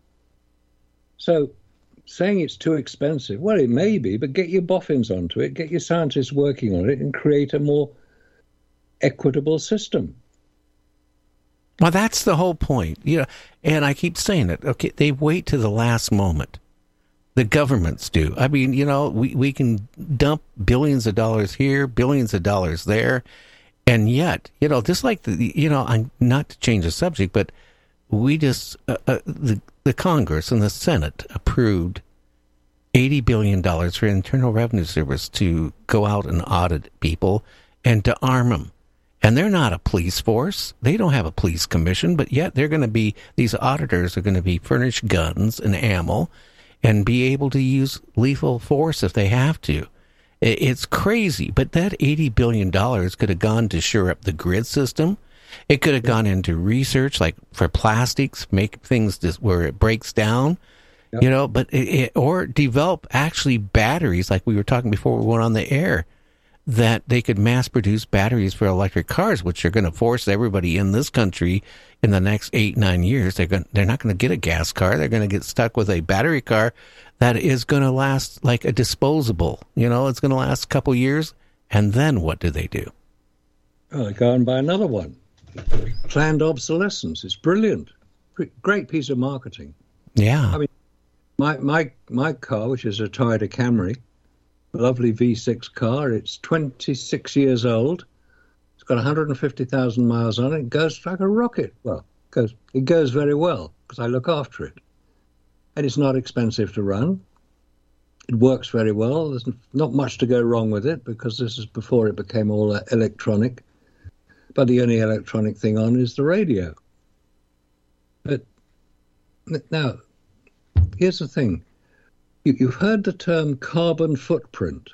So saying it's too expensive, well, it may be, but get your boffins onto it, get your scientists working on it, and create a more equitable system. Well, that's the whole point. You know, and I keep saying it. Okay, they wait to the last moment. The governments do. I mean, you know, we, we can dump billions of dollars here, billions of dollars there, and yet, you know, just like the, you know, I'm not to change the subject, but we just uh, uh, the the Congress and the Senate approved eighty billion dollars for Internal Revenue Service to go out and audit people and to arm them. And they're not a police force. They don't have a police commission, but yet they're going to be, these auditors are going to be furnished guns and ammo and be able to use lethal force if they have to. It's crazy, but that eighty billion dollars could have gone to shore up the grid system. It could have gone into research, like for plastics, make things this, where it breaks down, yep. you know, but it, it, or develop actually batteries, like we were talking before we went on the air, that they could mass produce batteries for electric cars, which are going to force everybody in this country in the next eight, nine years. They're going, they're not going to get a gas car. They're going to get stuck with a battery car that is going to last like a disposable. You know, it's going to last a couple years. And then what do they do? Oh, they go and buy another one. Planned obsolescence. It's brilliant. Great piece of marketing. Yeah. I mean, my my my car, which is a Toyota Camry, a lovely V six car. It's twenty-six years old. It's got one hundred fifty thousand miles on it. It goes like a rocket. Well, it goes, it goes very well because I look after it. And it's not expensive to run. It works very well. There's not much to go wrong with it because this is before it became all electronic. But the only electronic thing on is the radio. But now, here's the thing. You, you've heard the term carbon footprint.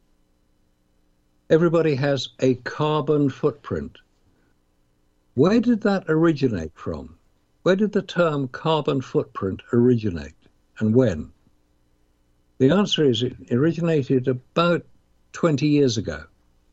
Everybody has a carbon footprint. Where did that originate from? Where did the term carbon footprint originate and when? The answer is it originated about twenty years ago.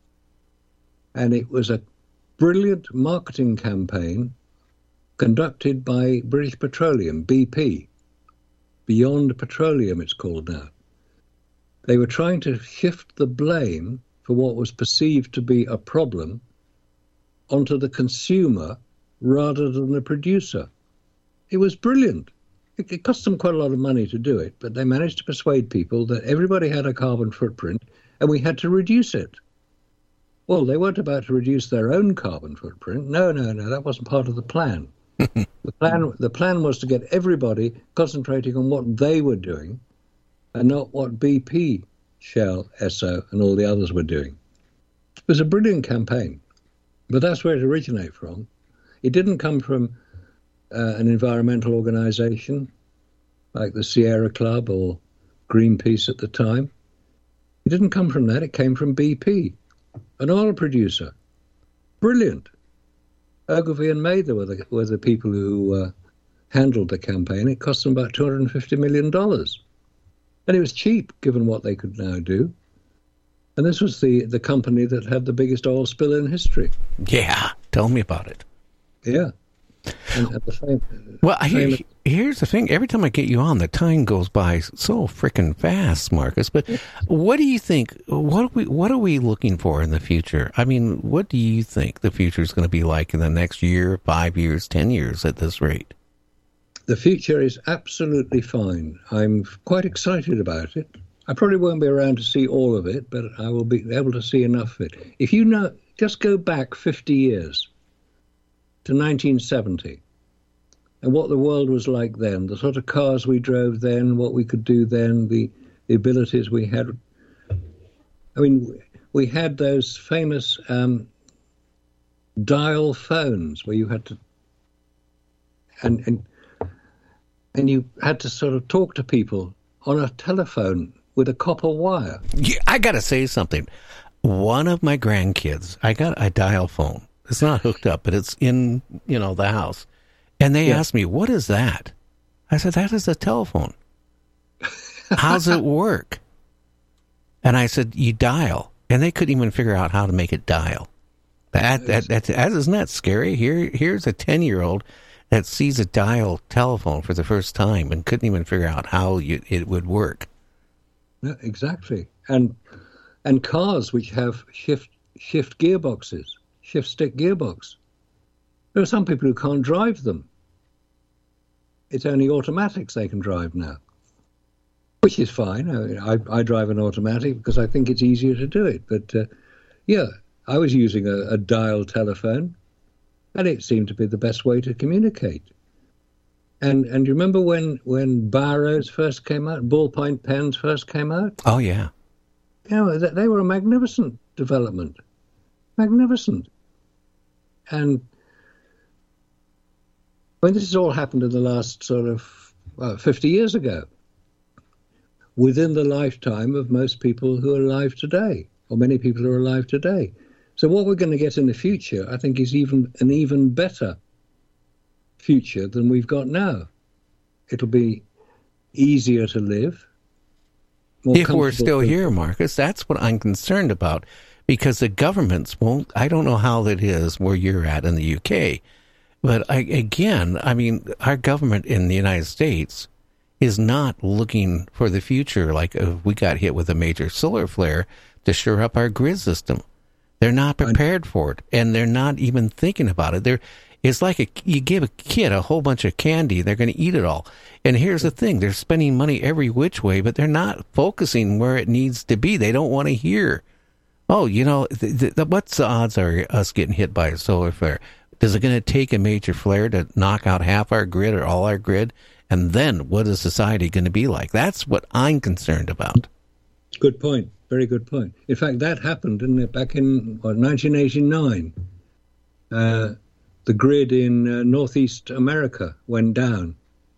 And it was a brilliant marketing campaign conducted by British Petroleum, B P. Beyond Petroleum, it's called now. They were trying to shift the blame for what was perceived to be a problem onto the consumer rather than the producer. It was brilliant. It, it cost them quite a lot of money to do it, but they managed to persuade people that everybody had a carbon footprint and we had to reduce it. Well, they weren't about to reduce their own carbon footprint. No, no, no, that wasn't part of the plan. The plan, the plan was to get everybody concentrating on what they were doing and not what B P, Shell, Esso, and all the others were doing. It was a brilliant campaign, but that's where it originated from. It didn't come from uh, an environmental organization like the Sierra Club or Greenpeace at the time. It didn't come from that. It came from B P, an oil producer. Brilliant. Ogilvy and Mather were the, were the people who uh, handled the campaign. It cost them about two hundred fifty million dollars. And it was cheap, given what they could now do. And this was the, the company that had the biggest oil spill in history. Yeah, tell me about it. Yeah. And at the same, well, same, here, here's the thing. Every time I get you on, the time goes by so freaking fast, Marcus. But what do you think? What are we What are we looking for in the future? I mean, what do you think the future is going to be like in the next year, five years, ten years at this rate? The future is absolutely fine. I'm quite excited about it. I probably won't be around to see all of it, but I will be able to see enough of it. If you know, just go back fifty years. To nineteen seventy, and what the world was like then, the sort of cars we drove then, what we could do then, the, the abilities we had. I mean, we had those famous um, dial phones where you had to, and, and and you had to sort of talk to people on a telephone with a copper wire. Yeah, I got to say something. One of my grandkids, I got a dial phone. It's not hooked up, but it's in, you know, the house. And they yeah. asked me, what is that? I said, that is a telephone. How's it work? And I said, you dial. And they couldn't even figure out how to make it dial. That, that, that, that isn't that scary? Here, here's a ten-year-old that sees a dial telephone for the first time and couldn't even figure out how you, it would work. Yeah, exactly. And and cars which have shift shift gearboxes. Shift stick gearbox. There are some people who can't drive them. It's only automatics they can drive now, which is fine. I, I, I drive an automatic because I think it's easier to do it. But uh, yeah, I was using a, a dial telephone, and it seemed to be the best way to communicate. And and you remember when when biros first came out, ballpoint pens first came out? Oh yeah. You know, they, they were a magnificent development. Magnificent. And I mean, this has all happened in the last sort of well, fifty years ago, within the lifetime of most people who are alive today, or many people who are alive today. So what we're going to get in the future, I think, is even an even better future than we've got now. It'll be easier to live. If we're still here, Marcus, that's what I'm concerned about, because the governments won't. I don't know how that is where you're at in the U K, but I, again, I mean, our government in the United States is not looking for the future. Like uh, we got hit with a major solar flare to shore up our grid system. They're not prepared for it, and they're not even thinking about it. They're It's like a, you give a kid a whole bunch of candy, they're going to eat it all. And here's the thing, they're spending money every which way, but they're not focusing where it needs to be. They don't want to hear, oh, you know, the, the, what's the odds are us getting hit by a solar flare? Is it going to take a major flare to knock out half our grid or all our grid? And then what is society going to be like? That's what I'm concerned about. Good point. Very good point. In fact, that happened, didn't it, back in what, nineteen eighty-nine? Uh, the grid in uh, Northeast America went down.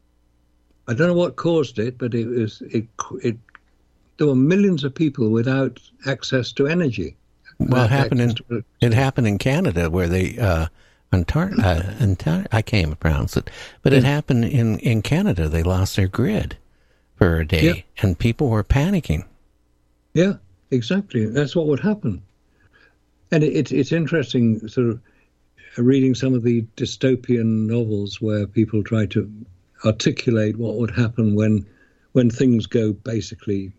I don't know what caused it, but it was it. It there were millions of people without access to energy. Well, it happened in to, it happened in Canada where they uh, Ontario, uh, Ontario, I can't even pronounce it, but it happened in, in Canada. They lost their grid for a day, yeah. and people were panicking. Yeah, exactly. That's what would happen. And it, it, it's interesting, sort of reading some of the dystopian novels where people try to articulate what would happen when when things go basically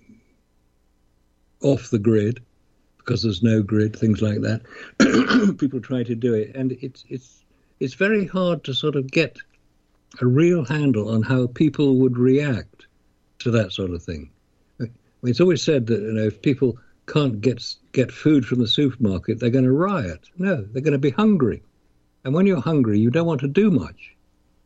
off the grid, because there's no grid, things like that. People try to do it, and it's it's it's very hard to sort of get a real handle on how people would react to that sort of thing. I mean, it's always said that, you know, if people can't get get food from the supermarket, they're going to riot. No, they're going to be hungry. And when you're hungry, you don't want to do much.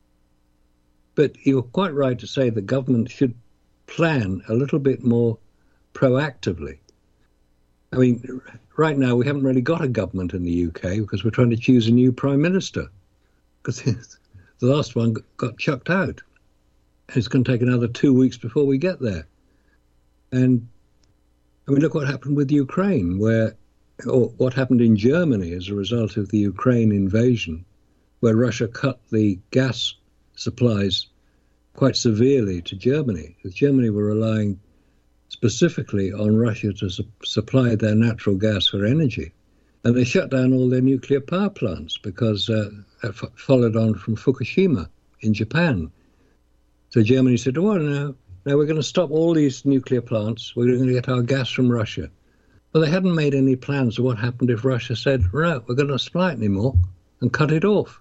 But you're quite right to say the government should plan a little bit more proactively. I mean, right now we haven't really got a government in the U K because we're trying to choose a new prime minister, because the last one got chucked out. It's going to take another two weeks before we get there. And I mean, look what happened with Ukraine, where, or what happened in Germany as a result of the Ukraine invasion, where Russia cut the gas supplies quite severely to Germany. Because Germany were relying specifically on Russia to su- supply their natural gas for energy. And they shut down all their nuclear power plants because uh, that f- followed on from Fukushima in Japan. So Germany said, well, no, no, we're going to stop all these nuclear plants. We're going to get our gas from Russia. Well, they hadn't made any plans of what happened if Russia said, no, we're going to supply it anymore, and cut it off.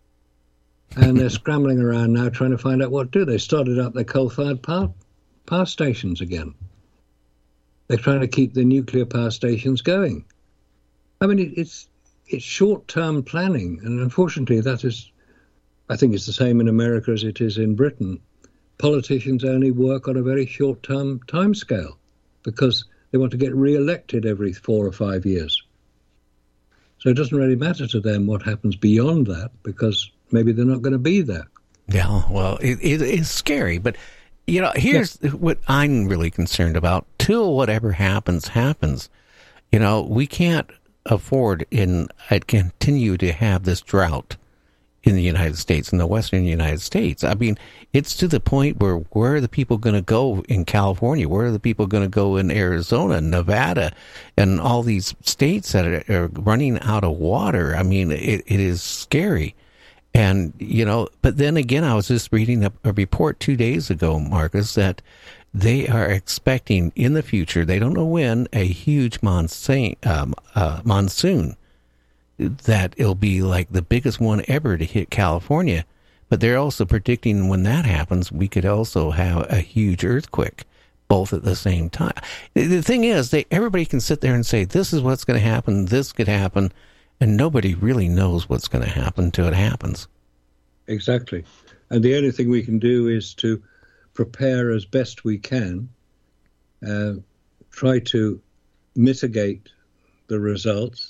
And they're scrambling around now trying to find out what to do. They started up their coal-fired power, power stations again. They're trying to keep the nuclear power stations going. I mean, it, it's it's short-term planning, and unfortunately that is, I think it's the same in America as it is in Britain. Politicians only work on a very short-term timescale because they want to get re-elected every four or five years. So it doesn't really matter to them what happens beyond that, because maybe they're not going to be there. Yeah, well, it, it is scary, but, you know, here's yeah. what I'm really concerned about. Till whatever happens, happens. You know, we can't afford in uh, continue to have this drought in the United States, in the western United States. I mean, it's to the point where where are the people going to go in California? Where are the people going to go in Arizona, Nevada, and all these states that are, are running out of water? I mean, it, it is scary. And, you know, but then again, I was just reading a, a report two days ago, Marcus, that they are expecting in the future, they don't know when, a huge monsoon, um, uh, monsoon. That it'll be like the biggest one ever to hit California. But they're also predicting when that happens, we could also have a huge earthquake, both at the same time. The thing is, they everybody can sit there and say, this is what's going to happen, this could happen, and nobody really knows what's going to happen until it happens. Exactly. And the only thing we can do is to prepare as best we can, uh, try to mitigate the results,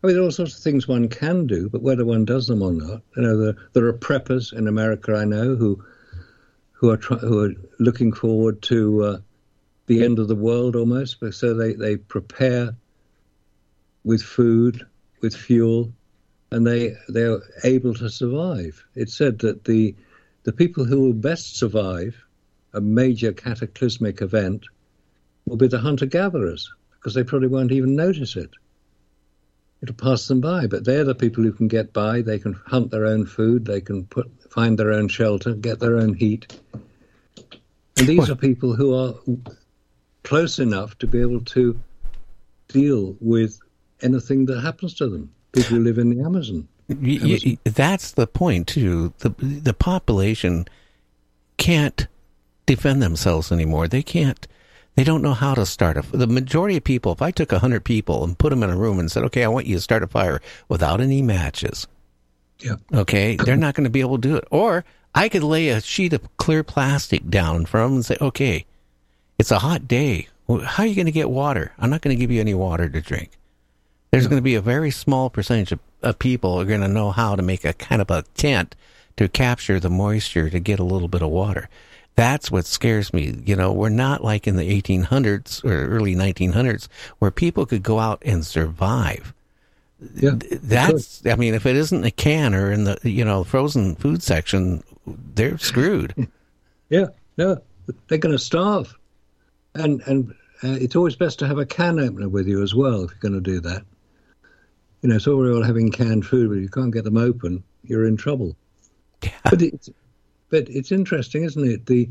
I mean, there are all sorts of things one can do, but whether one does them or not, you know, there, there are preppers in America I know who who are try, who are looking forward to uh, the end of the world almost, but so they, they prepare with food, with fuel, and they they're able to survive. It's said that the the people who will best survive a major cataclysmic event will be the hunter-gatherers, because they probably won't even notice it. It'll pass them by, but they're the people who can get by. They can hunt their own food. They can put find their own shelter, get their own heat. And these are people who are close enough to be able to deal with anything that happens to them. People who live in the Amazon. You, you, that's the point, too. The, the population can't defend themselves anymore. They can't. They don't know how to start a... The majority of people, if I took one hundred people and put them in a room and said, okay, I want you to start a fire without any matches, yeah, okay, they're not going to be able to do it. Or I could lay a sheet of clear plastic down in front of them and say, okay, it's a hot day. How are you going to get water? I'm not going to give you any water to drink. There's yeah. going to be a very small percentage of, of people who are going to know how to make a kind of a tent to capture the moisture to get a little bit of water. That's what scares me. You know, we're not like in the eighteen hundreds or early nineteen hundreds where people could go out and survive. Yeah, that's, I mean, if it isn't a can or in the, you know, frozen food section, they're screwed. Yeah, no, they're going to starve. And and uh, it's always best to have a can opener with you as well if you're going to do that. You know, it's all very well having canned food, but if you can't get them open, you're in trouble. Yeah. But it's, but it's interesting, isn't it? The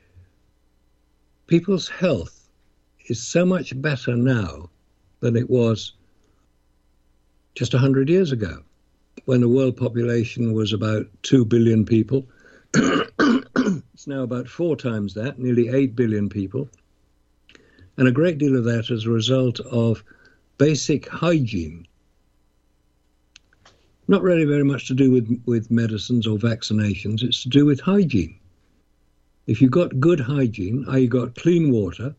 people's health is so much better now than it was just one hundred years ago, when the world population was about two billion people. It's now about four times that, nearly eight billion people. And a great deal of that as a result of basic hygiene. Not really very much to do with, with medicines or vaccinations, it's to do with hygiene. If you've got good hygiene, that is you've got clean water,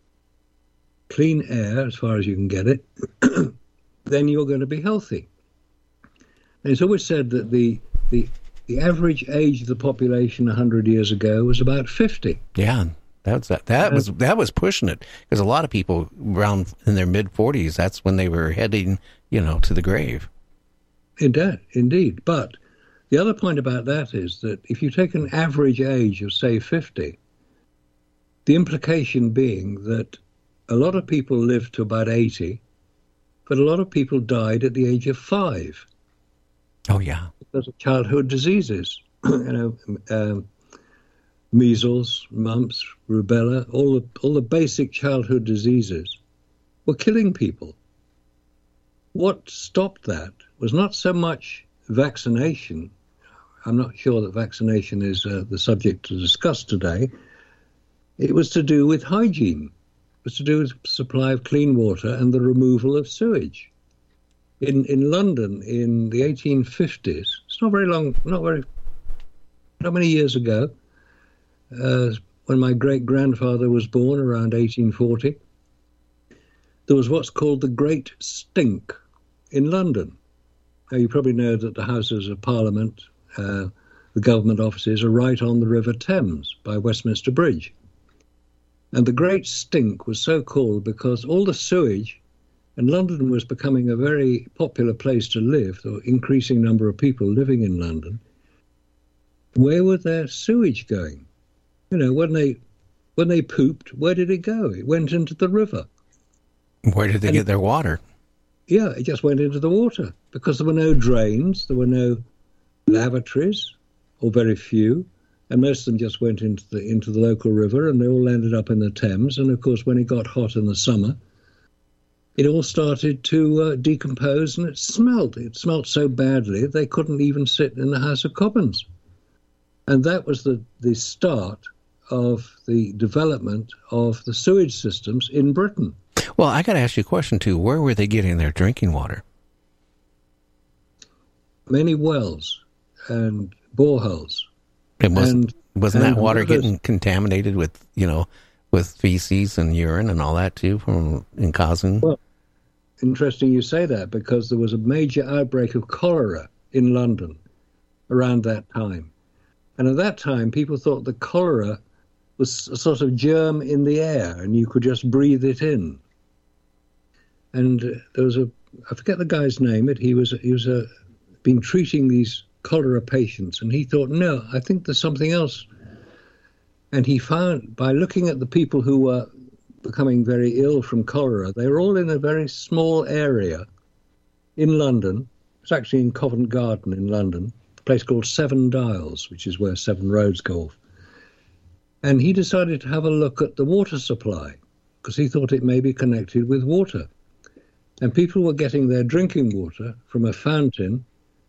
clean air as far as you can get it, then you're going to be healthy. And it's always said that the the the average age of the population one hundred years ago was about fifty. Yeah, that's that. That was that was pushing it, because a lot of people around in their mid forties, that's when they were heading, you know, to the grave. Indeed, indeed. But the other point about that is that if you take an average age of, say, fifty, the implication being that a lot of people lived to about eighty, but a lot of people died at the age of five. Oh, yeah. Because of childhood diseases, you know, um, measles, mumps, rubella, all the, all the basic childhood diseases were killing people. What stopped that was not so much vaccination. I'm not sure that vaccination is uh, the subject to discuss today. It was to do with hygiene. It was to do with supply of clean water and the removal of sewage. In in London in the eighteen fifties, it's not very long, not very, not many years ago, uh, when my great-grandfather was born around eighteen forty, there was what's called the Great Stink in London. Now, you probably know that the Houses of Parliament, uh, the government offices, are right on the River Thames by Westminster Bridge. And the Great Stink was so called because all the sewage, and London was becoming a very popular place to live, there were an increasing number of people living in London. Where were their sewage going? You know, when they when they pooped, where did it go? It went into the river. Where did they and, get their water? Yeah, it just went into the water because there were no drains, there were no lavatories, or very few, and most of them just went into the into the local river, and they all ended up in the Thames. And of course, when it got hot in the summer, it all started to uh, decompose, and it smelled. It smelled so badly they couldn't even sit in the House of Commons. And that was the, the start of the development of the sewage systems in Britain. Well, I got to ask you a question, too. Where were they getting their drinking water? Many wells and boreholes. It wasn't, and, wasn't and that water rivers. getting contaminated with, you know, with feces and urine and all that, too, from in causing? Well, interesting you say that, because there was a major outbreak of cholera in London around that time. And at that time, people thought the cholera was a sort of germ in the air and you could just breathe it in. And uh, there was a, I forget the guy's name, but he was, he was uh, been treating these cholera patients, and he thought, no, I think there's something else. And he found, by looking at the people who were becoming very ill from cholera, they were all in a very small area in London. It's actually in Covent Garden in London, a place called Seven Dials, which is where Seven Roads go off. And he decided to have a look at the water supply, because he thought it may be connected with water. And people were getting their drinking water from a fountain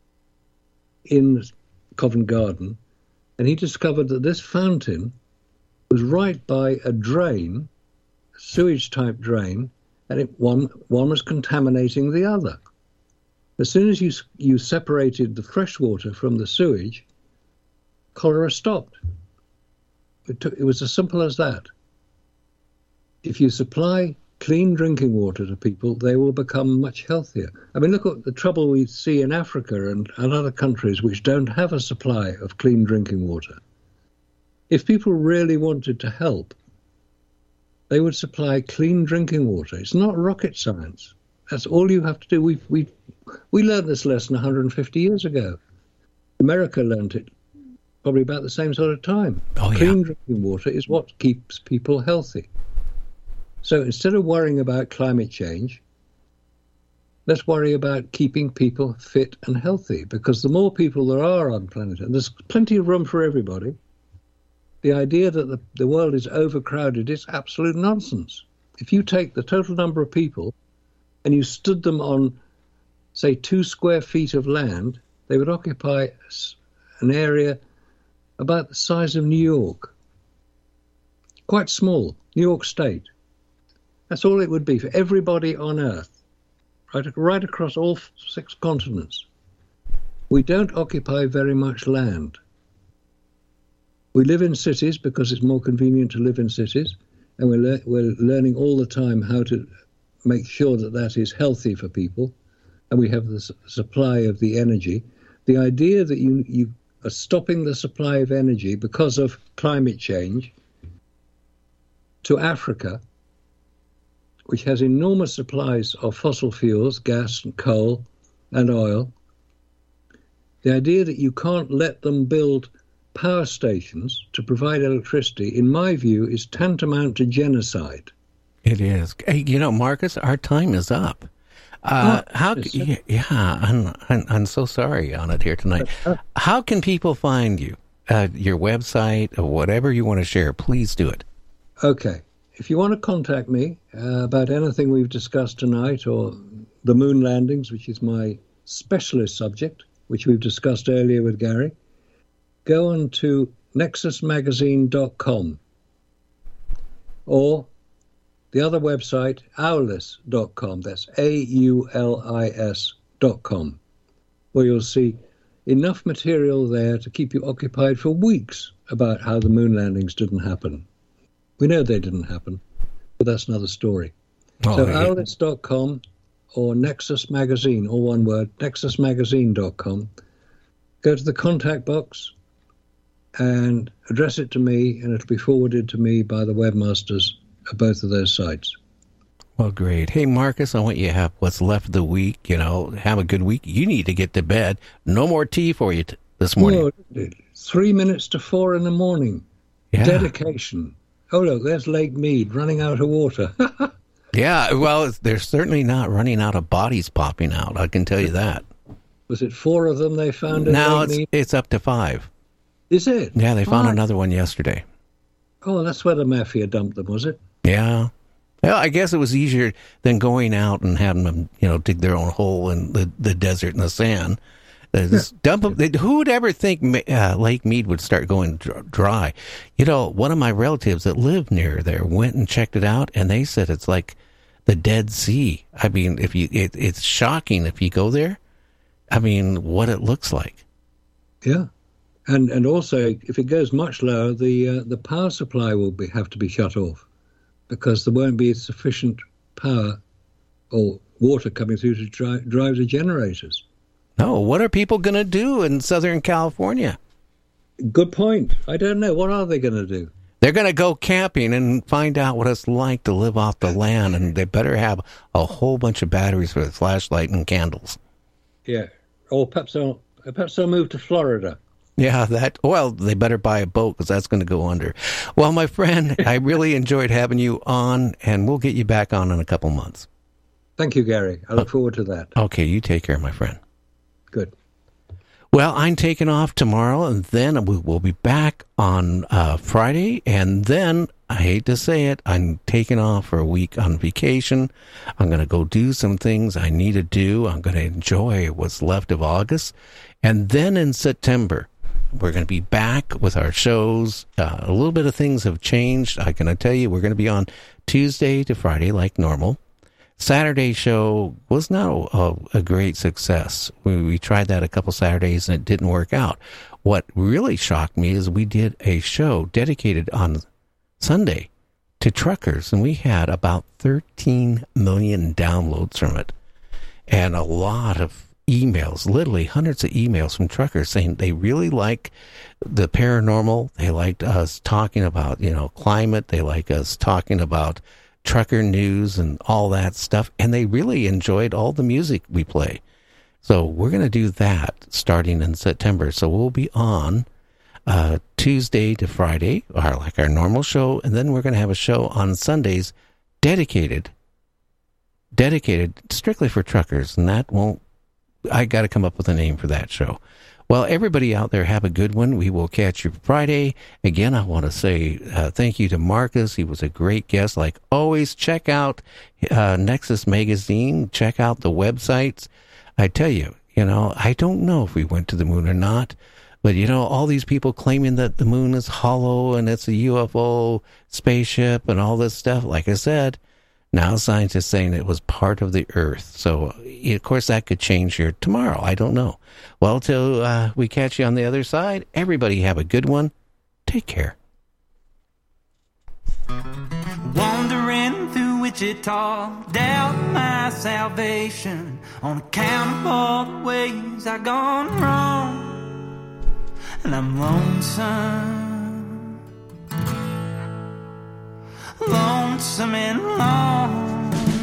in Covent Garden, and he discovered that this fountain was right by a drain, a sewage-type drain, and it, one, one was contaminating the other. As soon as you, you separated the fresh water from the sewage, cholera stopped. It, took, it was as simple as that. If you supply clean drinking water to people, they will become much healthier. I mean, look at the trouble we see in Africa and, and other countries which don't have a supply of clean drinking water. If people really wanted to help, they would supply clean drinking water. It's not rocket science. That's all you have to do. We we we learned this lesson one hundred fifty years ago. America learned it probably about the same sort of time. Oh, yeah. Clean drinking water is what keeps people healthy. So instead of worrying about climate change, let's worry about keeping people fit and healthy, because the more people there are on the planet, and there's plenty of room for everybody, the idea that the, the world is overcrowded is absolute nonsense. If you take the total number of people and you stood them on, say, two square feet of land, they would occupy an area about the size of New York. Quite small, New York State. That's all it would be for everybody on Earth, right, right across all six continents. We don't occupy very much land. We live in cities because it's more convenient to live in cities, and we're, le- we're learning all the time how to make sure that that is healthy for people, and we have the su- supply of the energy. The idea that you, you are stopping the supply of energy because of climate change to Africa, which has enormous supplies of fossil fuels, gas and coal and oil, the idea that you can't let them build power stations to provide electricity, in my view, is tantamount to genocide. It is. Hey, you know, Marcus, our time is up. Uh, oh, how? Yeah, yeah I'm, I'm, I'm so sorry on it here tonight. How can people find you? Uh, your website or whatever you want to share, please do it. Okay. If you want to contact me uh, about anything we've discussed tonight, or the moon landings, which is my specialist subject, which we've discussed earlier with Gary, go on to nexus magazine dot com, or the other website, aulis dot com. That's A U L I S dot com, where you'll see enough material there to keep you occupied for weeks about how the moon landings didn't happen. We know they didn't happen, but that's another story. Oh, so yeah. aulis dot com or Nexus Magazine, all one word, nexus magazine dot com. Go to the contact box and address it to me, and it'll be forwarded to me by the webmasters of both of those sites. Well, great. Hey, Marcus, I want you to have what's left of the week. You know, have a good week. You need to get to bed. No more tea for you t- this morning. No, three minutes to four in the morning. Yeah. Dedication. Oh, look, there's Lake Mead running out of water. Yeah, well, they're certainly not running out of bodies popping out. I can tell you that. Was it four of them they found? Now Lake it's, Mead? it's up to five. Is it? Yeah, they found oh. another one yesterday. Oh, that's where the mafia dumped them, was it? Yeah. Well, I guess it was easier than going out and having them, you know, dig their own hole in the, the desert and the sand. Just dump them. They, who would ever think uh, Lake Mead would start going dry? You know, one of my relatives that lived near there went and checked it out, and they said it's like the Dead Sea. I mean, if you, it, it's shocking if you go there. I mean, what it looks like. Yeah, and and also if it goes much lower, the uh, the power supply will be have to be shut off, because there won't be sufficient power or water coming through to dri- drive the generators. No, what are people going to do in Southern California? Good point. I don't know. What are they going to do? They're going to go camping and find out what it's like to live off the land, and they better have a whole bunch of batteries for the flashlight and candles. Yeah. Or perhaps they'll, perhaps they'll move to Florida. Yeah, that. Well, they better buy a boat because that's going to go under. Well, my friend, I really enjoyed having you on, and we'll get you back on in a couple months. Thank you, Gary. I look forward to that. Okay, you take care, my friend. Good. Well, I'm taking off tomorrow, and then we will be back on uh, Friday. And then, I hate to say it, I'm taking off for a week on vacation. I'm going to go do some things I need to do. I'm going to enjoy what's left of August. And then in September, we're going to be back with our shows. Uh, a little bit of things have changed. I can tell you, we're going to be on Tuesday to Friday like normal. Saturday show was not a, a great success. We, we tried that a couple Saturdays and it didn't work out. What really shocked me is we did a show dedicated on Sunday to truckers, and we had about thirteen million downloads from it, and a lot of emails, literally hundreds of emails from truckers saying they really like the paranormal. They liked us talking about, you know, climate. They like us talking about trucker news and all that stuff, and they really enjoyed all the music we play. So we're going to do that starting in September. So we'll be on uh, Tuesday to Friday, or like our normal show, and then we're going to have a show on Sundays dedicated, dedicated strictly for truckers, and that won't, I got to come up with a name for that show. Well, everybody out there, have a good one. We will catch you Friday. Again, I want to say uh, thank you to Marcus. He was a great guest. Like always, check out uh, Nexus Magazine. Check out the websites. I tell you, you know, I don't know if we went to the moon or not, but, you know, all these people claiming that the moon is hollow and it's a U F O spaceship and all this stuff. Like I said, now scientists saying it was part of the Earth. So, of course, that could change here tomorrow. I don't know. Well, till uh, we catch you on the other side, everybody have a good one. Take care. Wandering through Wichita, doubt my salvation on account of all the ways I've gone wrong. And I'm lonesome, lonesome and lonely.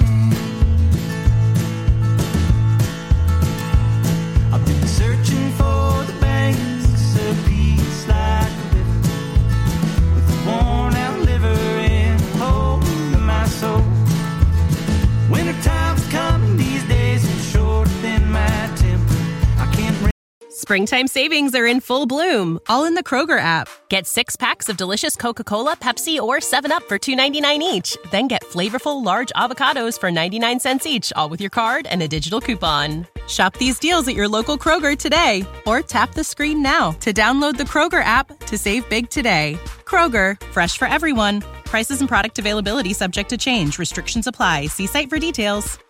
I've been searching for the banks of peace like a river, with a worn out liver and a hole in my soul. Winter time's coming these days, and shorter than my temper. I can't. Springtime savings are in full bloom, all in the Kroger app. Get six packs of delicious Coca-Cola, Pepsi, or seven up for two ninety-nine each. Then get flavorful large avocados for ninety-nine cents each, all with your card and a digital coupon. Shop these deals at your local Kroger today, or tap the screen now to download the Kroger app to save big today. Kroger, fresh for everyone. Prices and product availability subject to change. Restrictions apply. See site for details.